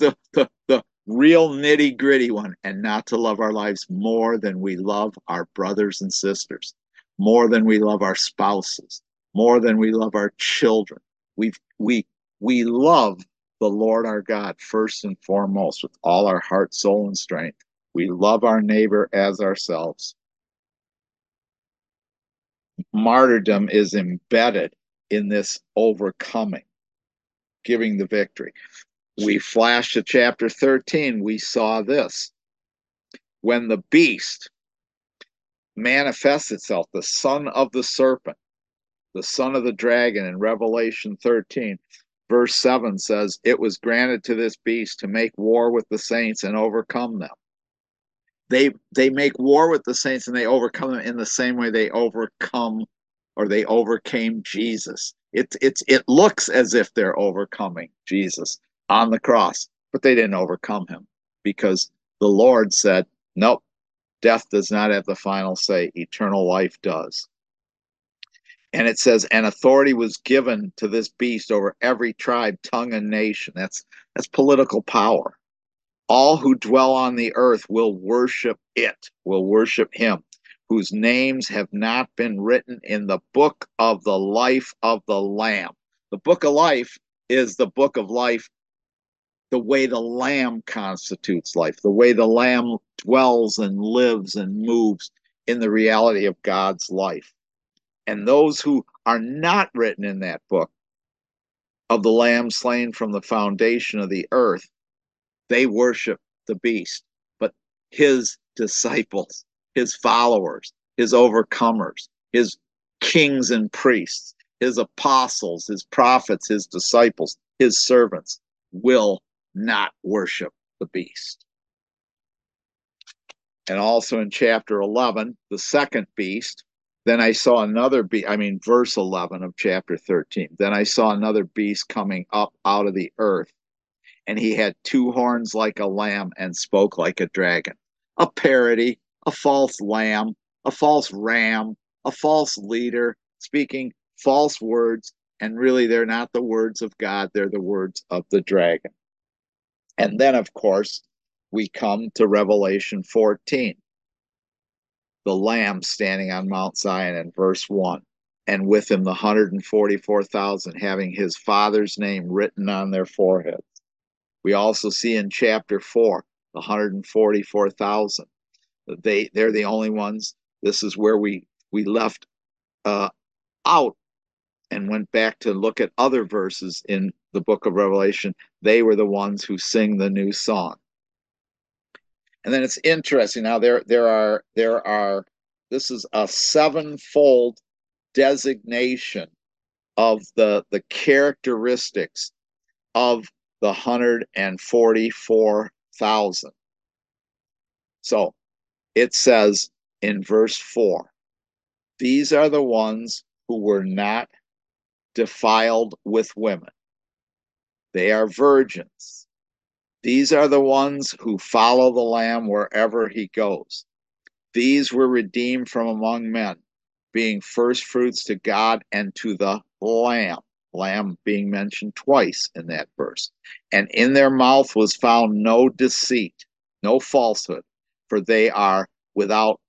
real nitty gritty one, and not to love our lives more than we love our brothers and sisters, more than we love our spouses, more than we love our children. We love the Lord our God first and foremost with all our heart, soul, and strength. We love our neighbor as ourselves. Martyrdom is embedded in this overcoming, giving the victory. We flash to chapter 13. We saw this. When the beast manifests itself, the son of the serpent, the son of the dragon in Revelation 13, verse 7 says, it was granted to this beast to make war with the saints and overcome them. They make war with the saints and they overcome them in the same way they overcome or they overcame Jesus. It looks as if they're overcoming Jesus on the cross, but they didn't overcome him because the Lord said, nope, death does not have the final say. Eternal life does. And it says, and authority was given to this beast over every tribe, tongue, and nation. That's political power. All who dwell on the earth will worship it, will worship him, whose names have not been written in the book of the life of the Lamb. The book of life is the book of life, the way the Lamb constitutes life, the way the Lamb dwells and lives and moves in the reality of God's life. And those who are not written in that book of the Lamb slain from the foundation of the earth, they worship the beast. But his disciples, his followers, his overcomers, his kings and priests, his apostles, his prophets, his disciples, his servants will not worship the beast. And also in chapter 11, the second beast, then I saw another beast, verse 11 of chapter 13. Then I saw another beast coming up out of the earth, and he had two horns like a lamb and spoke like a dragon. A parody, a false lamb, a false ram, a false leader, speaking false words, and really they're not the words of God, they're the words of the dragon. And then, of course, we come to Revelation 14. The Lamb standing on Mount Zion in verse 1, and with him the 144,000 having his Father's name written on their foreheads. We also see in chapter 4, the 144,000. They're the only ones. This is where we left out and went back to look at other verses in the book of Revelation. They were the ones who sing the new song. And then it's interesting. Now there are this is a sevenfold designation of the characteristics of the 144,000. So it says in verse 4, these are the ones who were not defiled with women. They are virgins. These are the ones who follow the Lamb wherever he goes. These were redeemed from among men, being first fruits to God and to the Lamb. Lamb being mentioned twice in that verse. And in their mouth was found no deceit, no falsehood, for they are without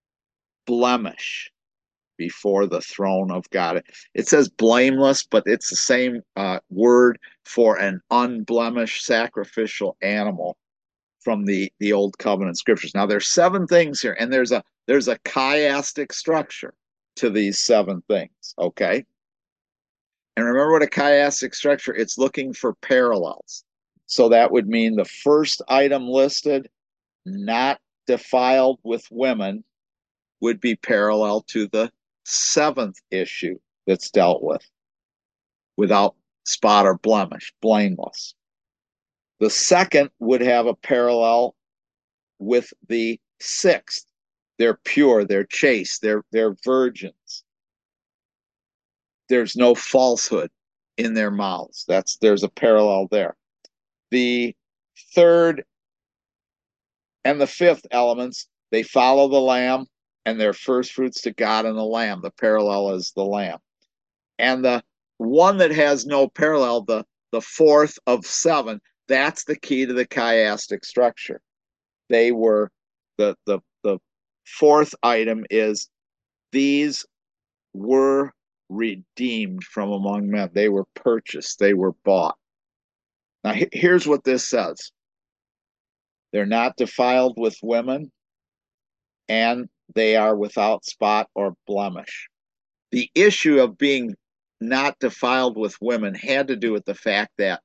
blemish before the throne of God. It says blameless, but it's the same word for an unblemished sacrificial animal from the Old Covenant scriptures. Now there's 7 things here, and there's a chiastic structure to these 7 things, okay? And remember what a chiastic structure, it's looking for parallels. So that would mean the first item listed, not defiled with women, would be parallel to the 7th issue that's dealt with, without spot or blemish, blameless. The second would have a parallel with the 6th. They're pure, they're chaste, they're virgins. There's no falsehood in their mouths. There's a parallel there. The 3rd and the 5th elements, they follow the Lamb, and they're first fruits to God and the Lamb. The parallel is the Lamb. And the one that has no parallel, the 4th of 7, that's the key to the chiastic structure. They were the 4th item is these were redeemed from among men. They were purchased. They were bought. Now here's what this says. They're not defiled with women, and they are without spot or blemish. The issue of being not defiled with women had to do with the fact that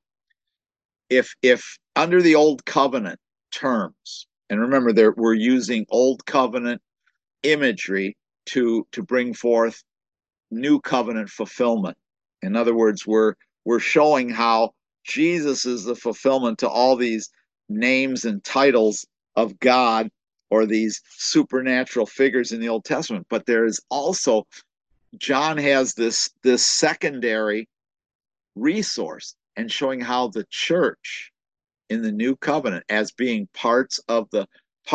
if under the Old Covenant terms, and remember we're using Old Covenant imagery to bring forth New Covenant fulfillment. In other words, we're showing how Jesus is the fulfillment to all these names and titles of God, or these supernatural figures in the Old Testament. But there is also, John has this secondary resource, and showing how the church in the New Covenant, as being part of the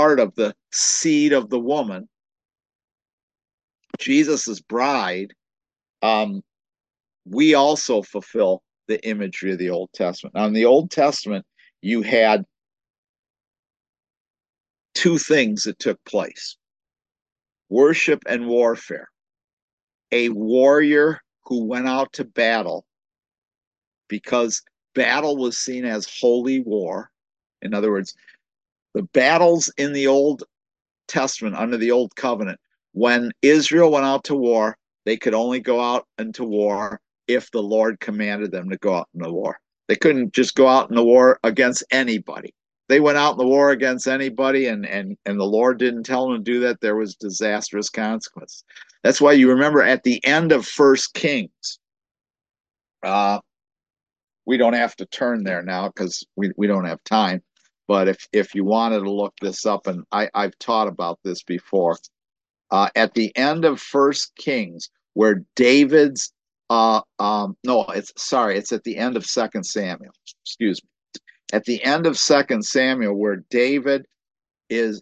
seed of the woman, Jesus's bride, we also fulfill the imagery of the Old Testament. Now, in the Old Testament, you had 2 things that took place: worship and warfare. A warrior who went out to battle, because battle was seen as holy war. In other words, the battles in the Old Testament under the Old Covenant, when Israel went out to war, they could only go out into war if the Lord commanded them to go out into war. They couldn't just go out in the war against anybody. they went out in the war against anybody, and the Lord didn't tell them to do that, there was disastrous consequence. That's why you remember at the end of First Kings, uh, we don't have to turn there now because we don't have time. But if you wanted to look this up, and I've taught about this before, at the end of First Kings, where David's no, it's at the end of Second Samuel. Excuse me. At the end of Second Samuel, where David is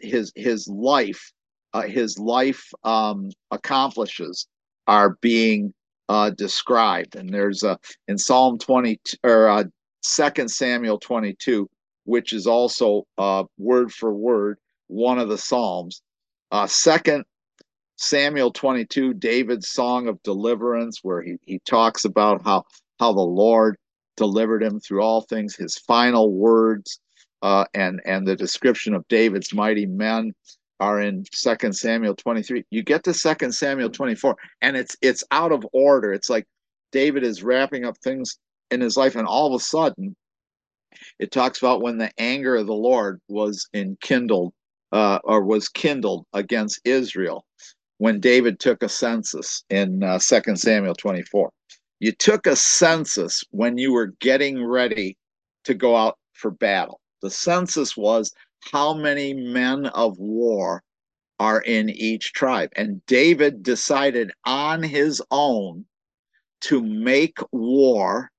his life accomplishes are being described, and there's in Psalm 20 or Second Samuel 22, which is also word for word one of the Psalms. Second Samuel 22, David's song of deliverance, where he talks about how the Lord delivered him through all things, his final words, and the description of David's mighty men are in Second Samuel 23. You get to Second Samuel 24, and it's out of order. It's like David is wrapping up things in his life, and all of a sudden, it talks about when the anger of the Lord was enkindled, or was kindled against Israel when David took a census in 2 Samuel 24. You took a census when you were getting ready to go out for battle. The census was how many men of war are in each tribe. And David decided on his own to make war.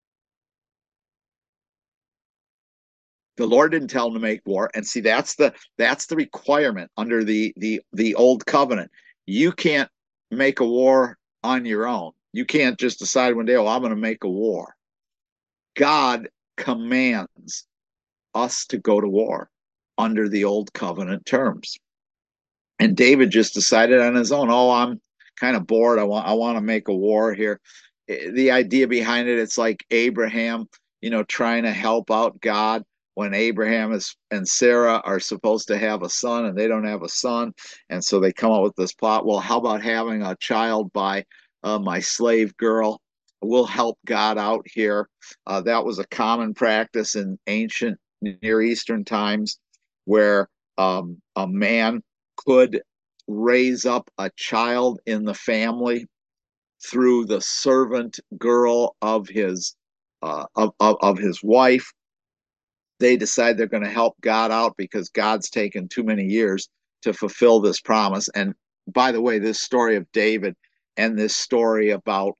The Lord didn't tell him to make war. And see, that's the requirement under the old covenant. You can't make a war on your own. You can't just decide one day, oh, I'm going to make a war. God commands us to go to war under the old covenant terms. And David just decided on his own, oh, I'm kind of bored. I want to make a war here. The idea behind it, it's like Abraham, trying to help out God when Abraham and Sarah are supposed to have a son and they don't have a son. And so they come up with this plot. Well, how about having a child by my slave girl? We'll help God out here. That was a common practice in ancient Near Eastern times where a man could raise up a child in the family through the servant girl of his wife. They decide they're going to help God out because God's taken too many years to fulfill this promise. And by the way, this story of David and this story about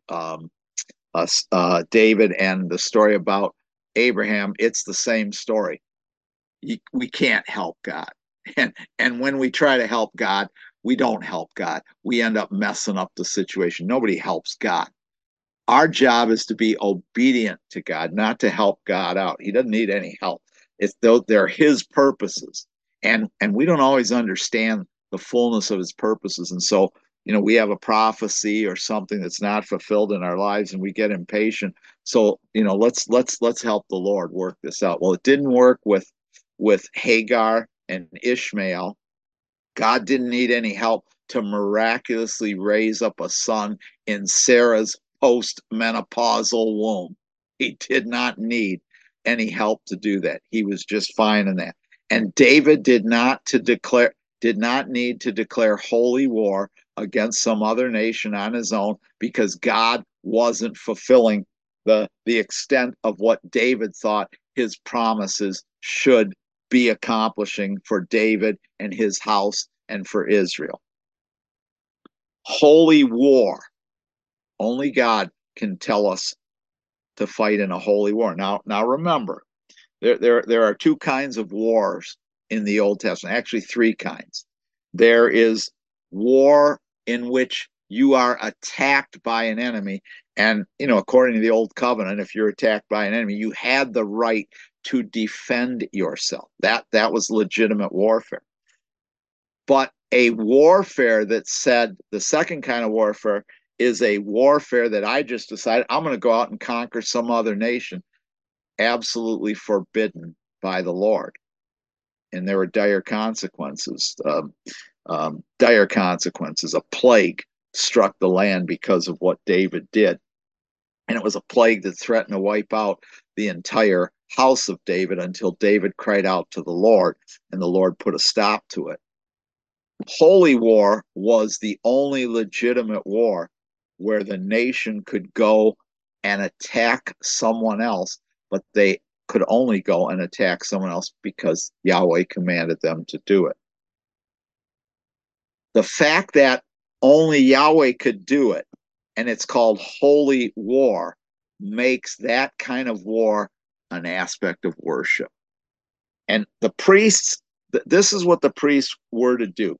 David and the story about Abraham, it's the same story. We can't help God. And when we try to help God, we don't help God. We end up messing up the situation. Nobody helps God. Our job is to be obedient to God, not to help God out. He doesn't need any help. They're his purposes. And we don't always understand the fullness of his purposes. And so, we have a prophecy or something that's not fulfilled in our lives and we get impatient. So, let's help the Lord work this out. Well, it didn't work with Hagar and Ishmael. God didn't need any help to miraculously raise up a son in Sarah's post-menopausal womb. He did not need any help to do that. He was just fine in that. And David did not need to declare holy war against some other nation on his own because God wasn't fulfilling the extent of what David thought his promises should be accomplishing for David and his house and for Israel. Holy war. Only God can tell us to fight in a holy war. Now remember, there are two kinds of wars in the Old Testament, actually three kinds. There is war in which you are attacked by an enemy. And, according to the Old Covenant, if you're attacked by an enemy, you had the right to defend yourself. That was legitimate warfare. But a warfare that said the second kind of warfare is a warfare that I just decided I'm going to go out and conquer some other nation, absolutely forbidden by the Lord. And there were dire consequences. Dire consequences. A plague struck the land because of what David did. And it was a plague that threatened to wipe out the entire house of David until David cried out to the Lord, and the Lord put a stop to it. Holy war was the only legitimate war where the nation could go and attack someone else, but they could only go and attack someone else because Yahweh commanded them to do it. The fact that only Yahweh could do it, and it's called holy war, makes that kind of war an aspect of worship. And the priests, this is what the priests were to do.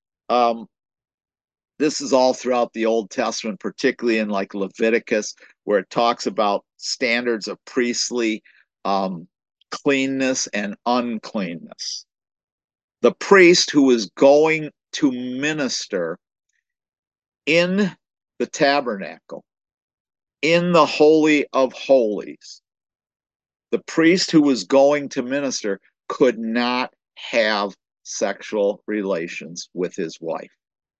This is all throughout the Old Testament, particularly in like Leviticus, where it talks about standards of priestly cleanness and uncleanness. The priest who was going to minister in the tabernacle, in the Holy of Holies, the priest who was going to minister could not have sexual relations with his wife.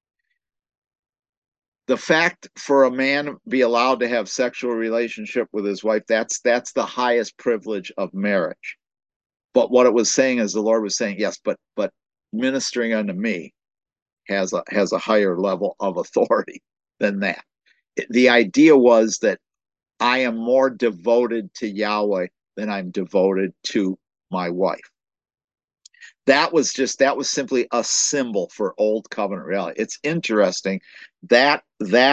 The fact for a man be allowed to have sexual relationship with his wife, that's the highest privilege of marriage. But what it was saying is the Lord was saying, yes, but ministering unto me has a higher level of authority than that. The idea was that I am more devoted to Yahweh than I'm devoted to my wife. That was simply a symbol for old covenant reality. It's interesting that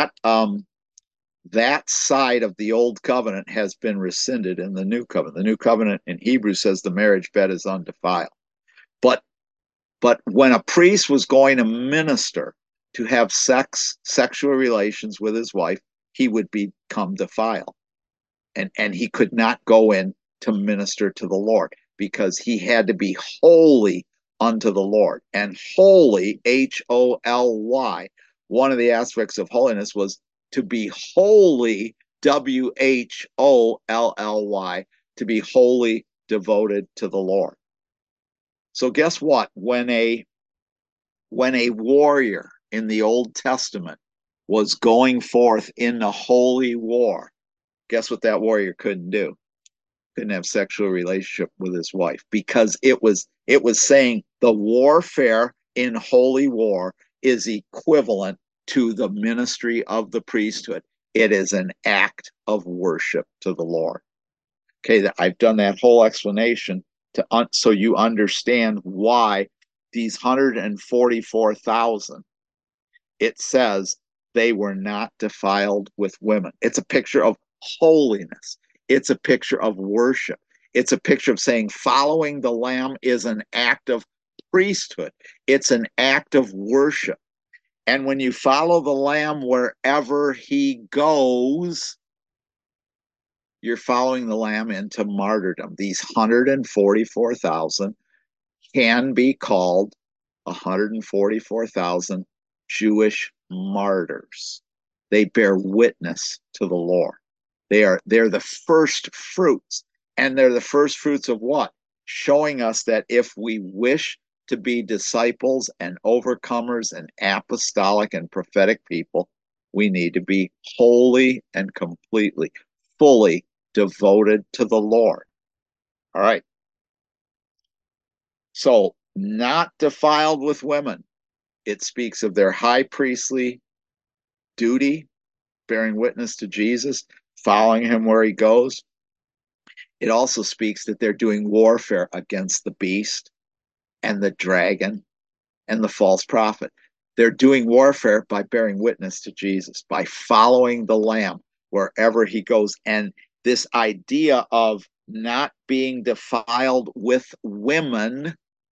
side of the old covenant has been rescinded in the new covenant. The new covenant in Hebrew says the marriage bed is undefiled. But when a priest was going to minister to have sexual relations with his wife, he would become defiled. And he could not go in to minister to the Lord because he had to be holy unto the Lord. And holy, Holy, one of the aspects of holiness was to be holy, Whollly, to be wholly devoted to the Lord. So guess what? When a warrior in the Old Testament was going forth in the holy war, guess what that warrior couldn't do? Couldn't have sexual relationship with his wife, because it was saying the warfare in holy war is equivalent to the ministry of the priesthood. It is an act of worship to the Lord. Okay, I've done that whole explanation so you understand why these 144,000, it says they were not defiled with women. It's a picture of holiness. It's a picture of worship. It's a picture of saying following the Lamb is an act of priesthood. It's an act of worship. And when you follow the Lamb wherever he goes, you're following the Lamb into martyrdom. These 144,000 can be called 144,000 Jewish martyrs. They bear witness to the Lord. They're the first fruits. And they're the first fruits of what? Showing us that if we wish to be disciples and overcomers and apostolic and prophetic people, we need to be wholly and completely, fully devoted to the Lord. All right. So, not defiled with women. It speaks of their high priestly duty, bearing witness to Jesus, following him where he goes. It also speaks that they're doing warfare against the beast and the dragon and the false prophet. They're doing warfare by bearing witness to Jesus, by following the Lamb wherever he goes. And this idea of not being defiled with women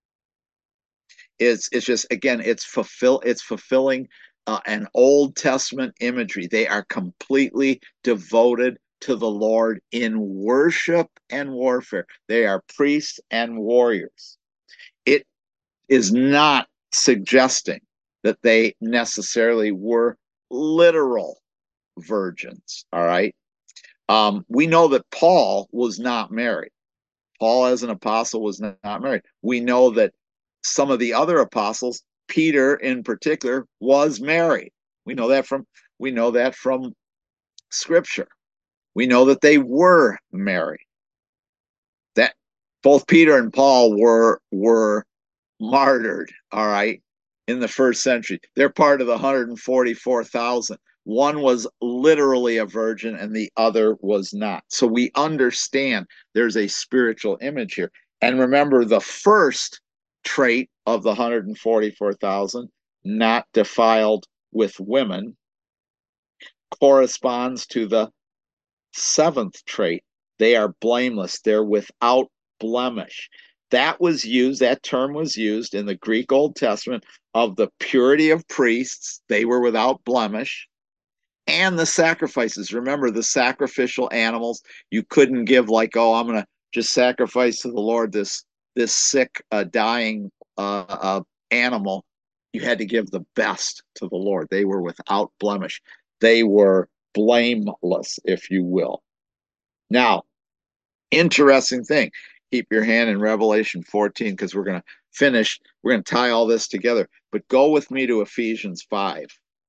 it's just, again, it's fulfilling an Old Testament imagery. They are completely devoted to the Lord in worship and warfare. They are priests and warriors. It is not suggesting that they necessarily were literal virgins. All right. We know that Paul was not married. Paul, as an apostle, was not married. We know that some of the other apostles, Peter in particular, was married. We know that from Scripture. We know that they were married. Both Peter and Paul were martyred, all right, in the first century. They're part of the 144,000. One was literally a virgin and the other was not. So we understand there's a spiritual image here. And remember, the first trait of the 144,000, not defiled with women, corresponds to the seventh trait. They are blameless, they're without blemish. That term was used in the Greek Old Testament of the purity of priests. They were without blemish. And the sacrifices. Remember the sacrificial animals. You couldn't give like, oh, I'm going to just sacrifice to the Lord this sick, dying animal. You had to give the best to the Lord. They were without blemish. They were blameless, if you will. Now, interesting thing. Keep your hand in Revelation 14 because we're going to tie all this together. But go with me to Ephesians 5.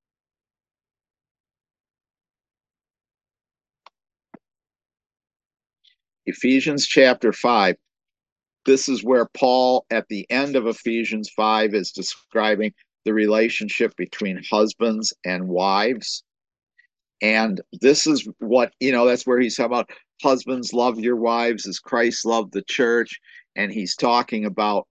Ephesians chapter 5. This is where Paul, at the end of Ephesians 5, is describing the relationship between husbands and wives. And this is what, that's where he's talking about husbands, love your wives as Christ loved the church. And he's talking about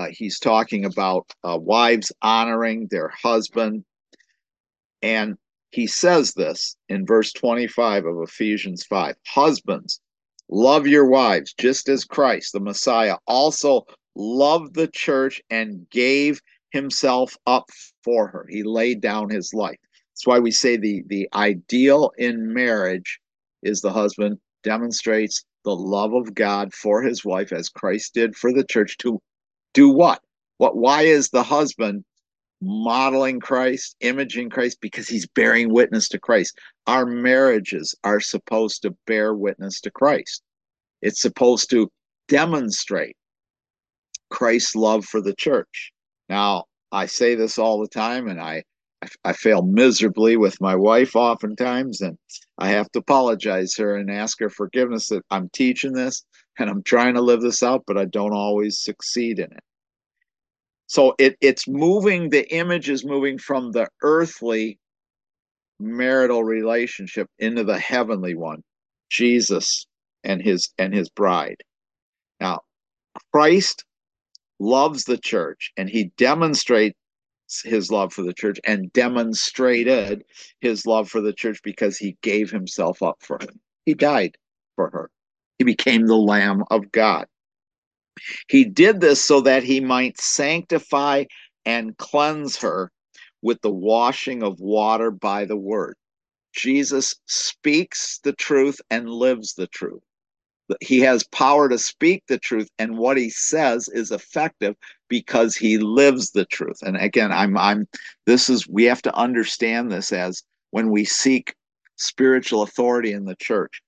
wives honoring their husband. And he says this in verse 25 of Ephesians 5. Husbands, love your wives, just as Christ, the Messiah, also loved the church and gave himself up for her. He laid down his life. That's why we say the ideal in marriage is the husband demonstrates the love of God for his wife as Christ did for the church to do what? Why is the husband modeling Christ, imaging Christ? Because he's bearing witness to Christ. Our marriages are supposed to bear witness to Christ. It's supposed to demonstrate Christ's love for the church. Now, I say this all the time, and I fail miserably with my wife oftentimes, and I have to apologize to her and ask her forgiveness that I'm teaching this and I'm trying to live this out, but I don't always succeed in it. So it's moving, the image is moving from the earthly marital relationship into the heavenly one, Jesus and his bride. Now, Christ loves the church and he demonstrates his love for the church and demonstrated his love for the church because he gave himself up for her. He died for her. He became the Lamb of God. He did this so that he might sanctify and cleanse her with the washing of water by the word. Jesus speaks the truth and lives the truth. He has power to speak the truth, and what he says is effective because he lives the truth. And again, we have to understand this as when we seek spiritual authority in the church.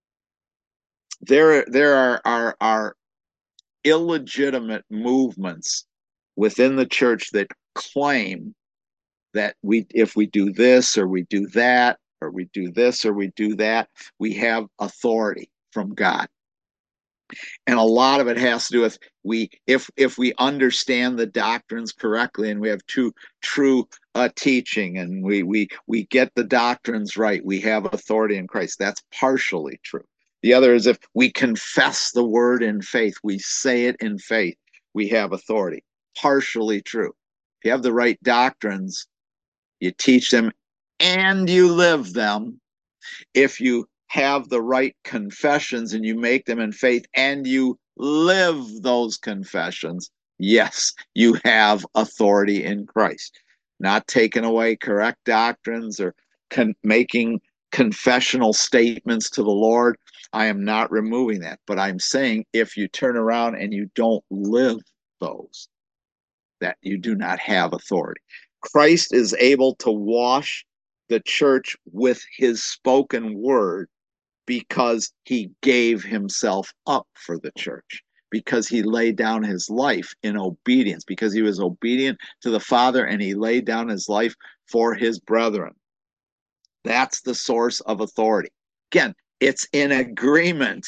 There are illegitimate movements within the church that claim that if we do this or we do that or we do this or we do that, we have authority from God. And a lot of it has to do with if we understand the doctrines correctly and we have true teaching and we get the doctrines right, we have authority in Christ. That's partially true. The other is if we confess the word in faith, we say it in faith, we have authority. Partially true. If you have the right doctrines, you teach them and you live them. If you have the right confessions and you make them in faith and you live those confessions, yes, you have authority in Christ. Not taking away correct doctrines or making confessional statements to the Lord. I am not removing that, but I'm saying if you turn around and you don't live those, that you do not have authority. Christ is able to wash the church with his spoken word because he gave himself up for the church, because he laid down his life in obedience, because he was obedient to the Father and he laid down his life for his brethren. That's the source of authority. Again, it's in agreement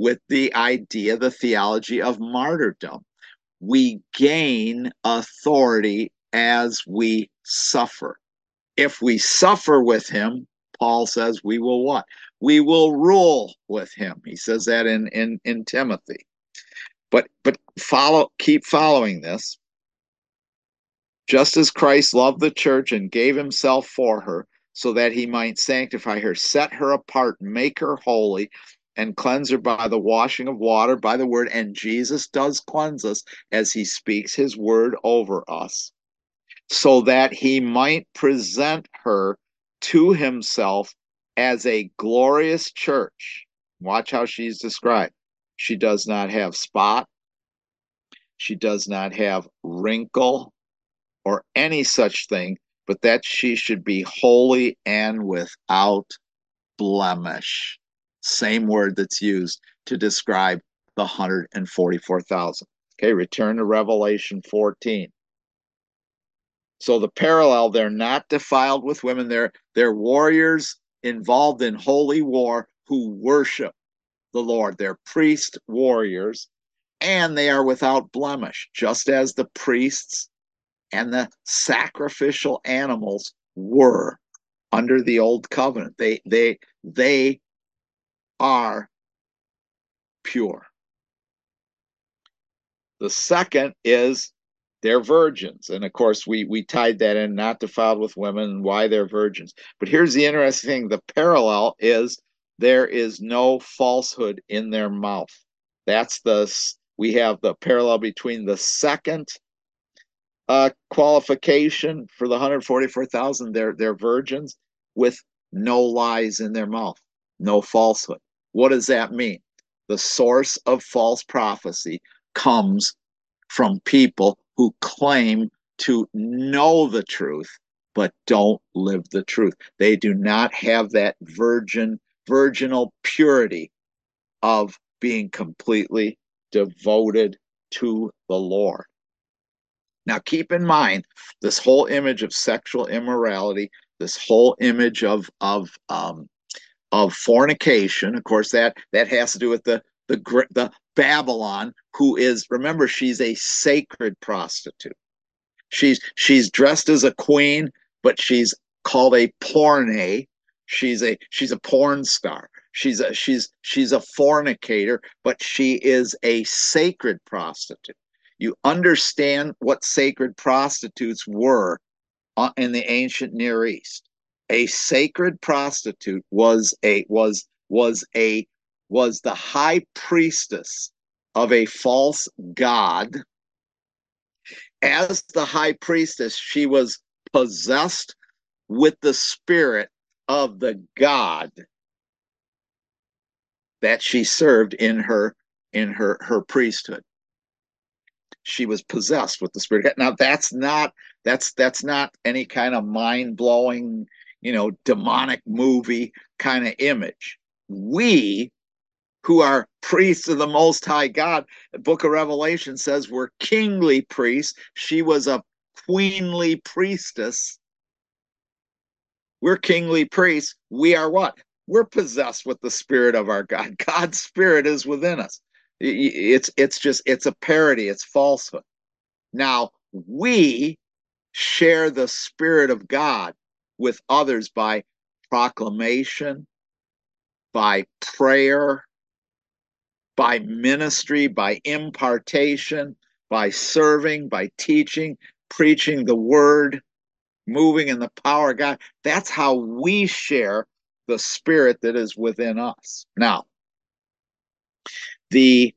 with the idea, the theology of martyrdom. We gain authority as we suffer. If we suffer with him, Paul says we will what? We will rule with him. He says that in Timothy. But keep following this. Just as Christ loved the church and gave himself for her, so that he might sanctify her, set her apart, make her holy, and cleanse her by the washing of water, by the word. And Jesus does cleanse us as he speaks his word over us, so that he might present her to himself as a glorious church. Watch how she's described. She does not have spot. She does not have wrinkle or any such thing, but that she should be holy and without blemish. Same word that's used to describe the 144,000. Okay, return to Revelation 14. So the parallel, they're not defiled with women. They're warriors involved in holy war who worship the Lord. They're priest warriors, and they are without blemish, just as the priests and the sacrificial animals were under the old covenant. They are pure. The second is they're virgins. And of course, we tied that in, not defiled with women, why they're virgins. But here's the interesting thing. The parallel is there is no falsehood in their mouth. We have the parallel between the second qualification for the 144,000. They're virgins with no lies in their mouth, no falsehood. What does that mean? The source of false prophecy comes from people who claim to know the truth but don't live the truth. They do not have that virginal purity of being completely devoted to the Lord. Now, keep in mind this whole image of sexual immorality, this whole image of fornication. Of course, that has to do with the Babylon, who is, remember, she's a sacred prostitute. She's dressed as a queen, but she's called a porne. She's a porn star. She's a fornicator, but she is a sacred prostitute. You understand what sacred prostitutes were in the ancient Near East. A sacred prostitute was the high priestess of a false god. As the high priestess, she was possessed with the spirit of the god that she served in her priesthood. She was possessed with the spirit of God. Now that's not any kind of mind-blowing, demonic movie kind of image. We who are priests of the Most High God, the book of Revelation says we're kingly priests. She was a queenly priestess. We're kingly priests. We are what? We're possessed with the spirit of our God. God's spirit is within us. It's a parody. It's falsehood. Now, we share the spirit of God with others by proclamation, by prayer, by ministry, by impartation, by serving, by teaching, preaching the word, moving in the power of God. That's how we share the spirit that is within us. Now, the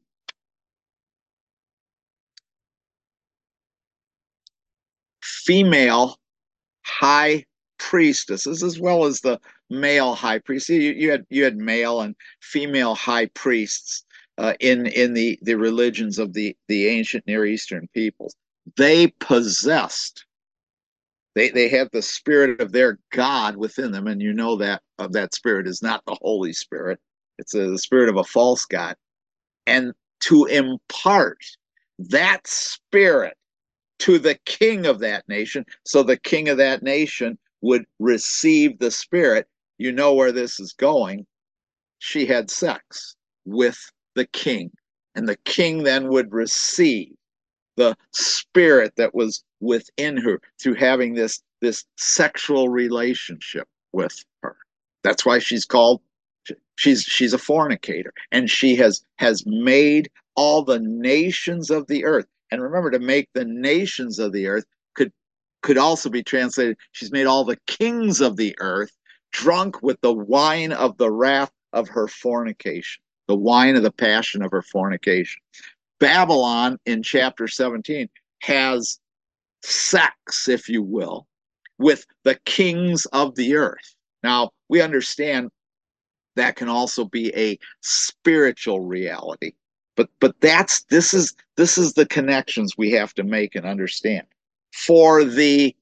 female high priestesses, as well as the male high priests, you had male and female high priests in the religions of the ancient Near Eastern peoples. They possessed. They have the spirit of their God within them, and that spirit is not the Holy Spirit. It's the spirit of a false god. And to impart that spirit to the king of that nation, so the king of that nation would receive the spirit. You know where this is going. She had sex with the king. And the king then would receive the spirit that was within her through having this sexual relationship with her. That's why she's called, she's a fornicator, and she has made all the nations of the earth. And remember, to make the nations of the earth could also be translated, she's made all the kings of the earth drunk with the wine of the wrath of her fornication, the wine of the passion of her fornication. Babylon in chapter 17 has sex, if you will, with the kings of the earth. Now, we understand that can also be a spiritual reality. But this is the connections we have to make and understand. For these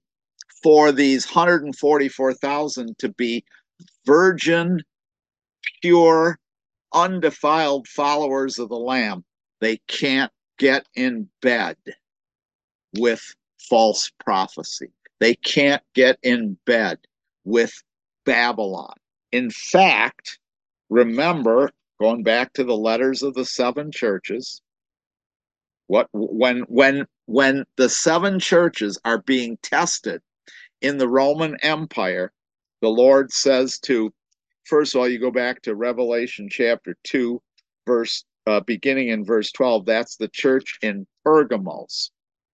144,000 to be virgin, pure, undefiled followers of the Lamb, they can't get in bed with false prophecy. They can't get in bed with Babylon. In fact, remember, going back to the letters of the seven churches, when the seven churches are being tested in the Roman Empire, the Lord says to, first of all, you go back to Revelation chapter 2, beginning in verse 12. That's the church in Pergamos.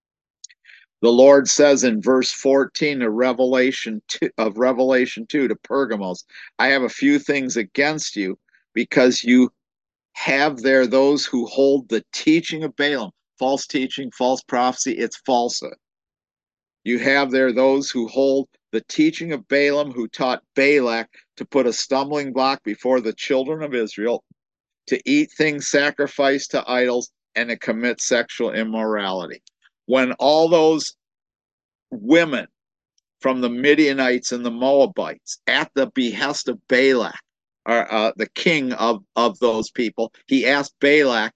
The Lord says in verse 14 of Revelation 2 to Pergamos, I have a few things against you, because you have there those who hold the teaching of Balaam. False teaching, false prophecy, it's falsehood. You have there those who hold the teaching of Balaam, who taught Balak to put a stumbling block before the children of Israel, to eat things sacrificed to idols, and to commit sexual immorality. When all those women from the Midianites and the Moabites, at the behest of Balak, the king of those people, he asked Balaam,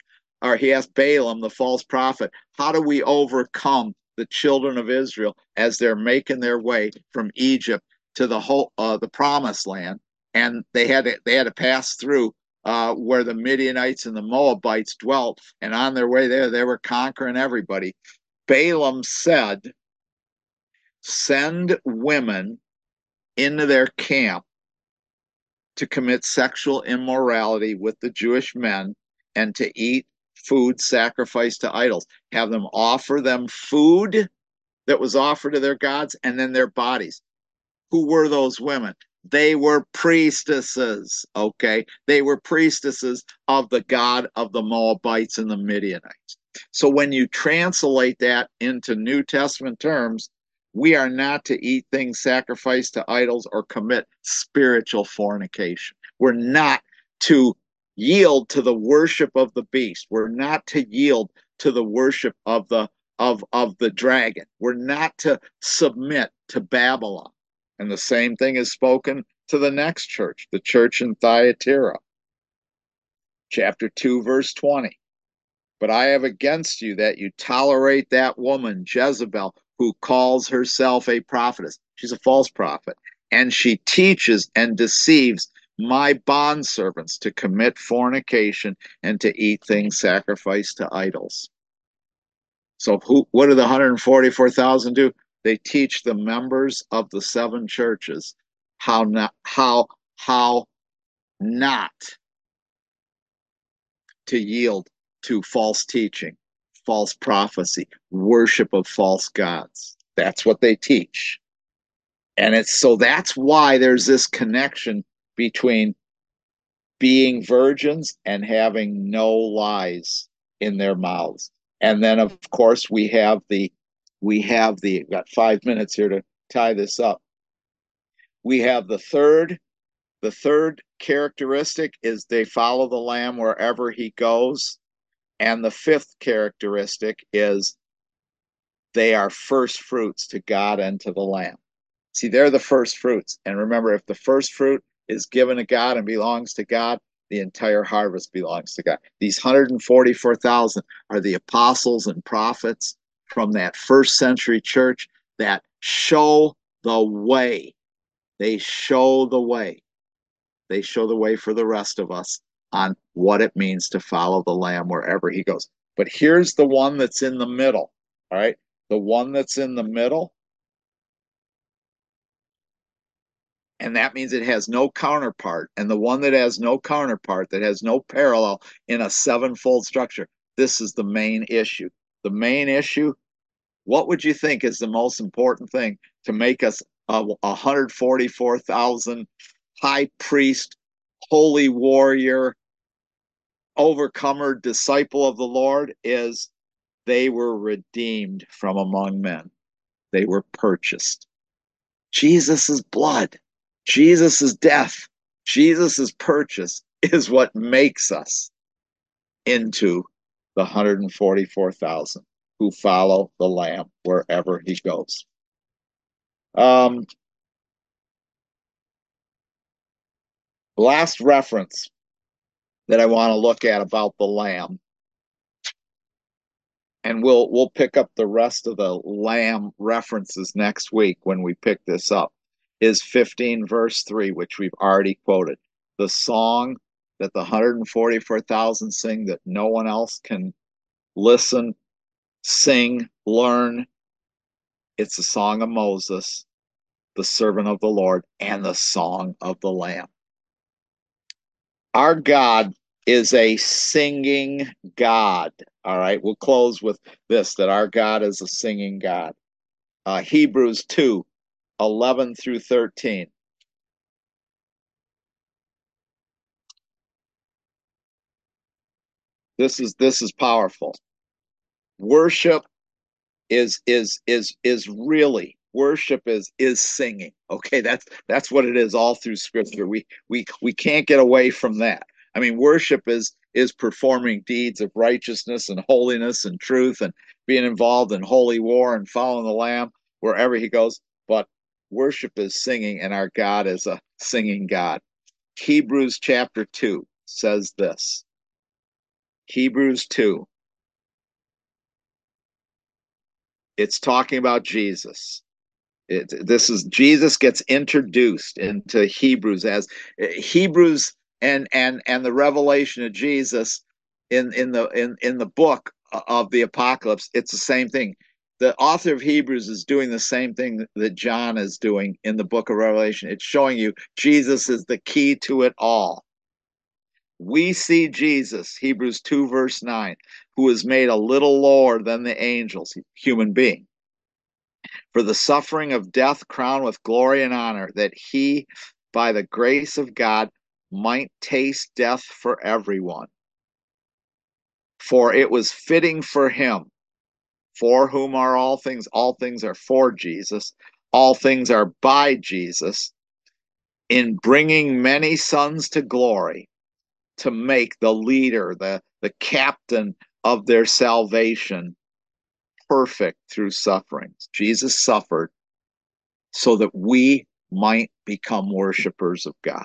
the false prophet, how do we overcome the children of Israel as they're making their way from Egypt to the promised land? And they had to pass through where the Midianites and the Moabites dwelt, and on their way there, they were conquering everybody. Balaam said, send women into their camp to commit sexual immorality with the Jewish men and to eat food sacrificed to idols. Have them offer them food that was offered to their gods, and then their bodies. Who were those women? They were priestesses, okay? They were priestesses of the god of the Moabites and the Midianites. So when you translate that into New Testament terms, we are not to eat things sacrificed to idols or commit spiritual fornication. We're not to yield to the worship of the beast. We're not to yield to the worship of the dragon. We're not to submit to Babylon. And the same thing is spoken to the next church, the church in Thyatira. Chapter 2, verse 20. But I have against you that you tolerate that woman, Jezebel, who calls herself a prophetess. She's a false prophet. And she teaches and deceives my bondservants to commit fornication and to eat things sacrificed to idols. So what do the 144,000 do? They teach the members of the seven churches how not to yield to false teaching, false prophecy, worship of false gods. That's what they teach. And that's why there's this connection between being virgins and having no lies in their mouths. And then of course we have got 5 minutes here to tie this up. We have the third characteristic is they follow the Lamb wherever he goes. And the fifth characteristic is they are first fruits to God and to the Lamb. See, they're the first fruits. And remember, if the first fruit is given to God and belongs to God, the entire harvest belongs to God. These 144,000 are the apostles and prophets from that first century church that show the way. They show the way. They show the way for the rest of us on what it means to follow the Lamb wherever he goes. But here's the one that's in the middle. All right. The one that's in the middle, and that means it has no counterpart. And the one that has no counterpart, that has no parallel in a sevenfold structure, this is the main issue. The main issue, what would you think is the most important thing to make us a 144,000 high priest, holy warrior, overcomer, disciple of the Lord? Is they were redeemed from among men. They were purchased. Jesus' blood, Jesus' death, Jesus' purchase is what makes us into the 144,000 who follow the Lamb wherever he goes. Last reference that I want to look at about the Lamb, and we'll pick up the rest of the Lamb references next week when we pick this up, is 15 verse 3, which we've already quoted. The song that the 144,000 sing that no one else can listen, sing, learn. It's the song of Moses, the servant of the Lord, and the song of the Lamb. Our God is a singing God. All right, we'll close with this, that our God is a singing God. Hebrews 2, 11 through 13. This is powerful. Worship is really, worship is singing. Okay, that's what it is all through Scripture. We can't get away from that. I mean, worship is performing deeds of righteousness and holiness and truth and being involved in holy war and following the Lamb wherever he goes. But worship is singing, and our God is a singing God. Hebrews chapter 2 says this. Hebrews 2. It's talking about Jesus. This is Jesus gets introduced into Hebrews as Hebrews and the revelation of Jesus in the book of the Apocalypse. It's the same thing. The author of Hebrews is doing the same thing that John is doing in the book of Revelation. It's showing you Jesus is the key to it all. We see Jesus, Hebrews 2 verse 9, who is made a little lower than the angels, human being, for the suffering of death crowned with glory and honor, that he, by the grace of God, might taste death for everyone. For it was fitting for him, for whom are all things are for Jesus, all things are by Jesus, in bringing many sons to glory, to make the leader, the captain of their salvation perfect through sufferings. Jesus suffered so that we might become worshipers of God.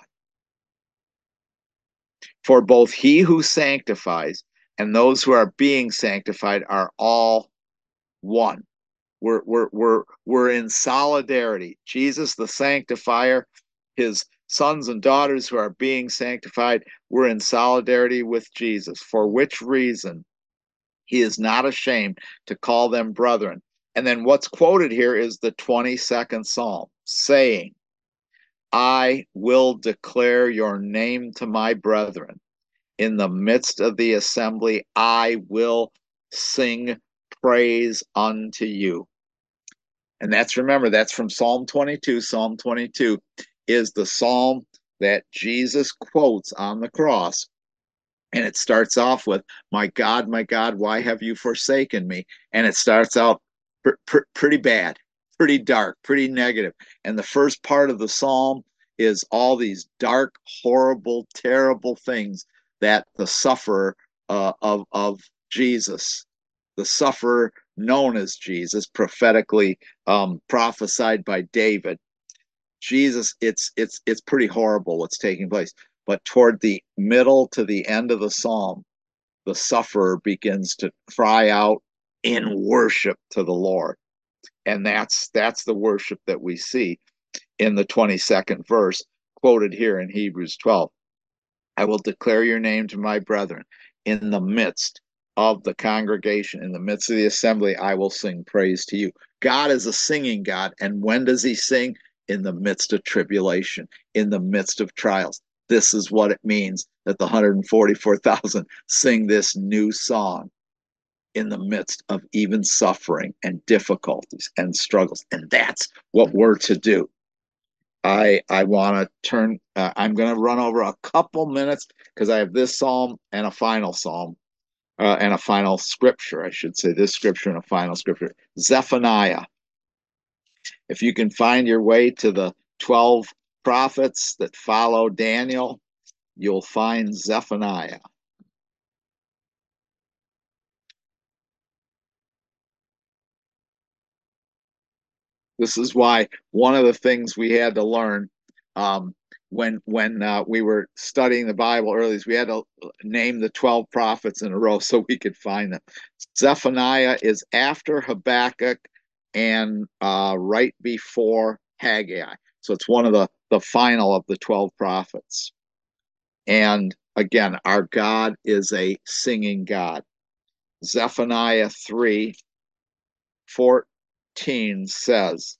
For both he who sanctifies and those who are being sanctified are all one. We're in solidarity. Jesus, the sanctifier, his sons and daughters who are being sanctified, we're in solidarity with Jesus, for which reason he is not ashamed to call them brethren. And then what's quoted here is the 22nd Psalm, saying, I will declare your name to my brethren. In the midst of the assembly, I will sing praise unto you. And remember, that's from Psalm 22. Psalm 22 is the psalm that Jesus quotes on the cross. And it starts off with, my God, why have you forsaken me? And it starts out pretty bad, pretty dark, pretty negative. And the first part of the psalm is all these dark, horrible, terrible things that the sufferer of Jesus, the sufferer known as Jesus, prophetically prophesied by David. Jesus, it's pretty horrible what's taking place. But toward the middle to the end of the psalm, the sufferer begins to cry out in worship to the Lord. And that's the worship that we see in the 22nd verse quoted here in Hebrews 12. I will declare your name to my brethren. In the midst of the congregation, in the midst of the assembly, I will sing praise to you. God is a singing God. And when does he sing? In the midst of tribulation, in the midst of trials. This is what it means that the 144,000 sing this new song in the midst of even suffering and difficulties and struggles. And that's what we're to do. I want to turn. I'm going to run over a couple minutes because I have this psalm and a final scripture. I should say this scripture and a final scripture. Zephaniah. If you can find your way to the 12 prophets that follow Daniel, you'll find Zephaniah. This is why one of the things we had to learn um, when we were studying the Bible early is we had to name the 12 prophets in a row so we could find them. Zephaniah is after Habakkuk and right before Haggai. So it's one of the final of the 12 prophets. And again, our God is a singing God. Zephaniah 3:14 says,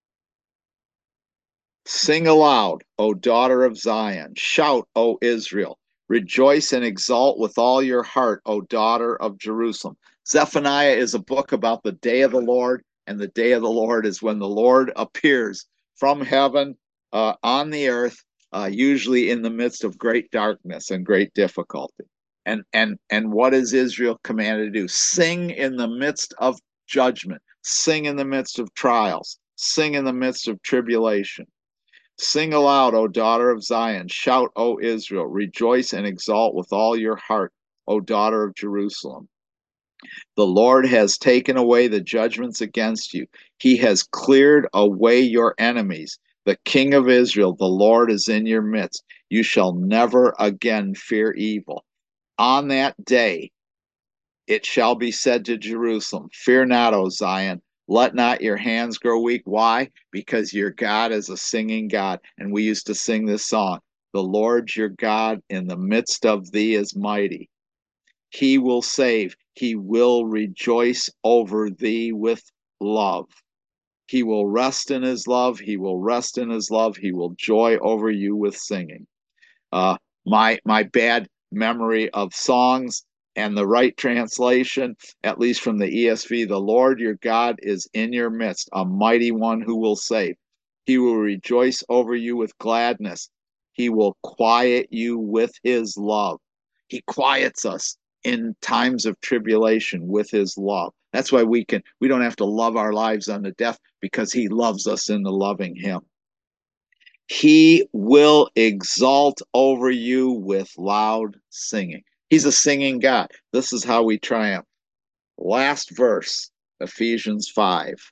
Sing aloud, O daughter of Zion. Shout, O Israel. Rejoice and exult with all your heart, O daughter of Jerusalem. Zephaniah is a book about the day of the Lord, and the day of the Lord is when the Lord appears from heaven on the earth, usually in the midst of great darkness and great difficulty. And what is Israel commanded to do? Sing in the midst of judgment, sing in the midst of trials, sing in the midst of tribulation. Sing aloud, O daughter of Zion. Shout, O Israel. Rejoice and exult with all your heart, O daughter of Jerusalem. The Lord has taken away the judgments against you. He has cleared away your enemies. The King of Israel, the Lord, is in your midst. You shall never again fear evil. On that day, it shall be said to Jerusalem, Fear not, O Zion. Let not your hands grow weak. Why? Because your God is a singing God. And we used to sing this song. The Lord your God in the midst of thee is mighty. He will save. He will rejoice over thee with love. He will rest in his love. He will rest in his love. He will joy over you with singing. uh, my bad memory of songs and the right translation, at least from the ESV, the Lord your God is in your midst, a mighty one who will save. He will rejoice over you with gladness. He will quiet you with his love. He quiets us in times of tribulation with his love. That's why we don't have to love our lives unto death because he loves us into loving him. He will exalt over you with loud singing. He's a singing God. This is how we triumph. Last verse, Ephesians 5.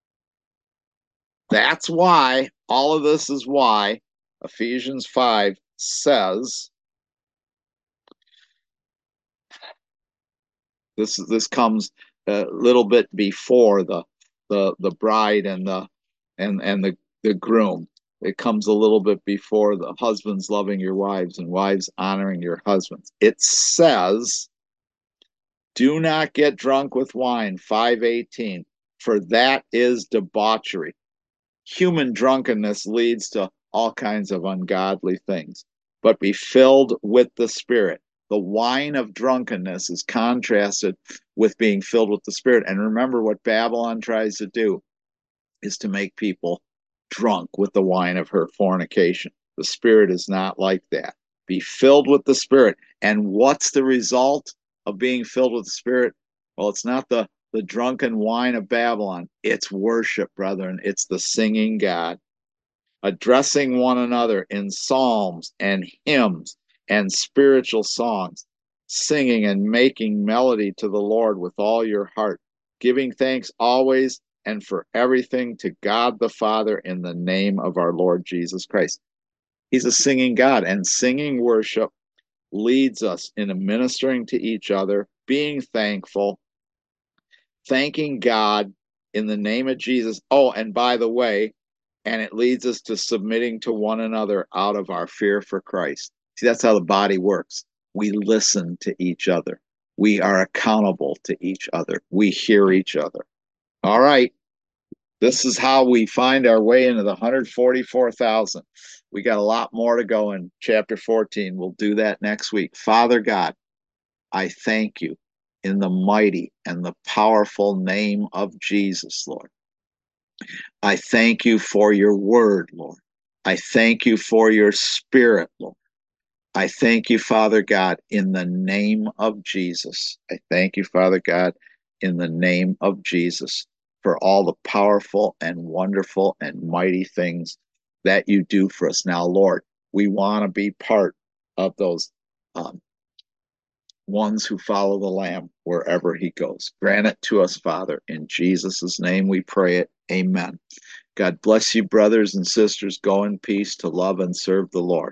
That's why, all of this is why Ephesians 5 says, this comes a little bit before the bride and the groom. It comes a little bit before the husbands loving your wives and wives honoring your husbands. It says, do not get drunk with wine, 5:18, for that is debauchery. Human drunkenness leads to all kinds of ungodly things, but be filled with the Spirit. The wine of drunkenness is contrasted with being filled with the Spirit. And remember, what Babylon tries to do is to make people drunk with the wine of her fornication. The Spirit is not like that. Be filled with the Spirit. And what's the result of being filled with the Spirit? Well, it's not the drunken wine of Babylon. It's worship, brethren. It's the singing God, addressing one another in psalms and hymns and spiritual songs, singing and making melody to the Lord with all your heart, giving thanks always and for everything to God the Father in the name of our Lord Jesus Christ. He's a singing God, and singing worship leads us in ministering to each other, being thankful, thanking God in the name of Jesus. Oh, and by the way, and it leads us to submitting to one another out of our fear for Christ. See, that's how the body works. We listen to each other. We are accountable to each other. We hear each other. All right. This is how we find our way into the 144,000. We got a lot more to go in chapter 14. We'll do that next week. Father God, I thank you in the mighty and the powerful name of Jesus, Lord. I thank you for your word, Lord. I thank you for your spirit, Lord. I thank you, Father God, in the name of Jesus. I thank you, Father God, in the name of Jesus, for all the powerful and wonderful and mighty things that you do for us. Now, Lord, we want to be part of those um, ones who follow the Lamb wherever he goes. Grant it to us, Father. In Jesus' name we pray it. Amen. God bless you, brothers and sisters. Go in peace to love and serve the Lord.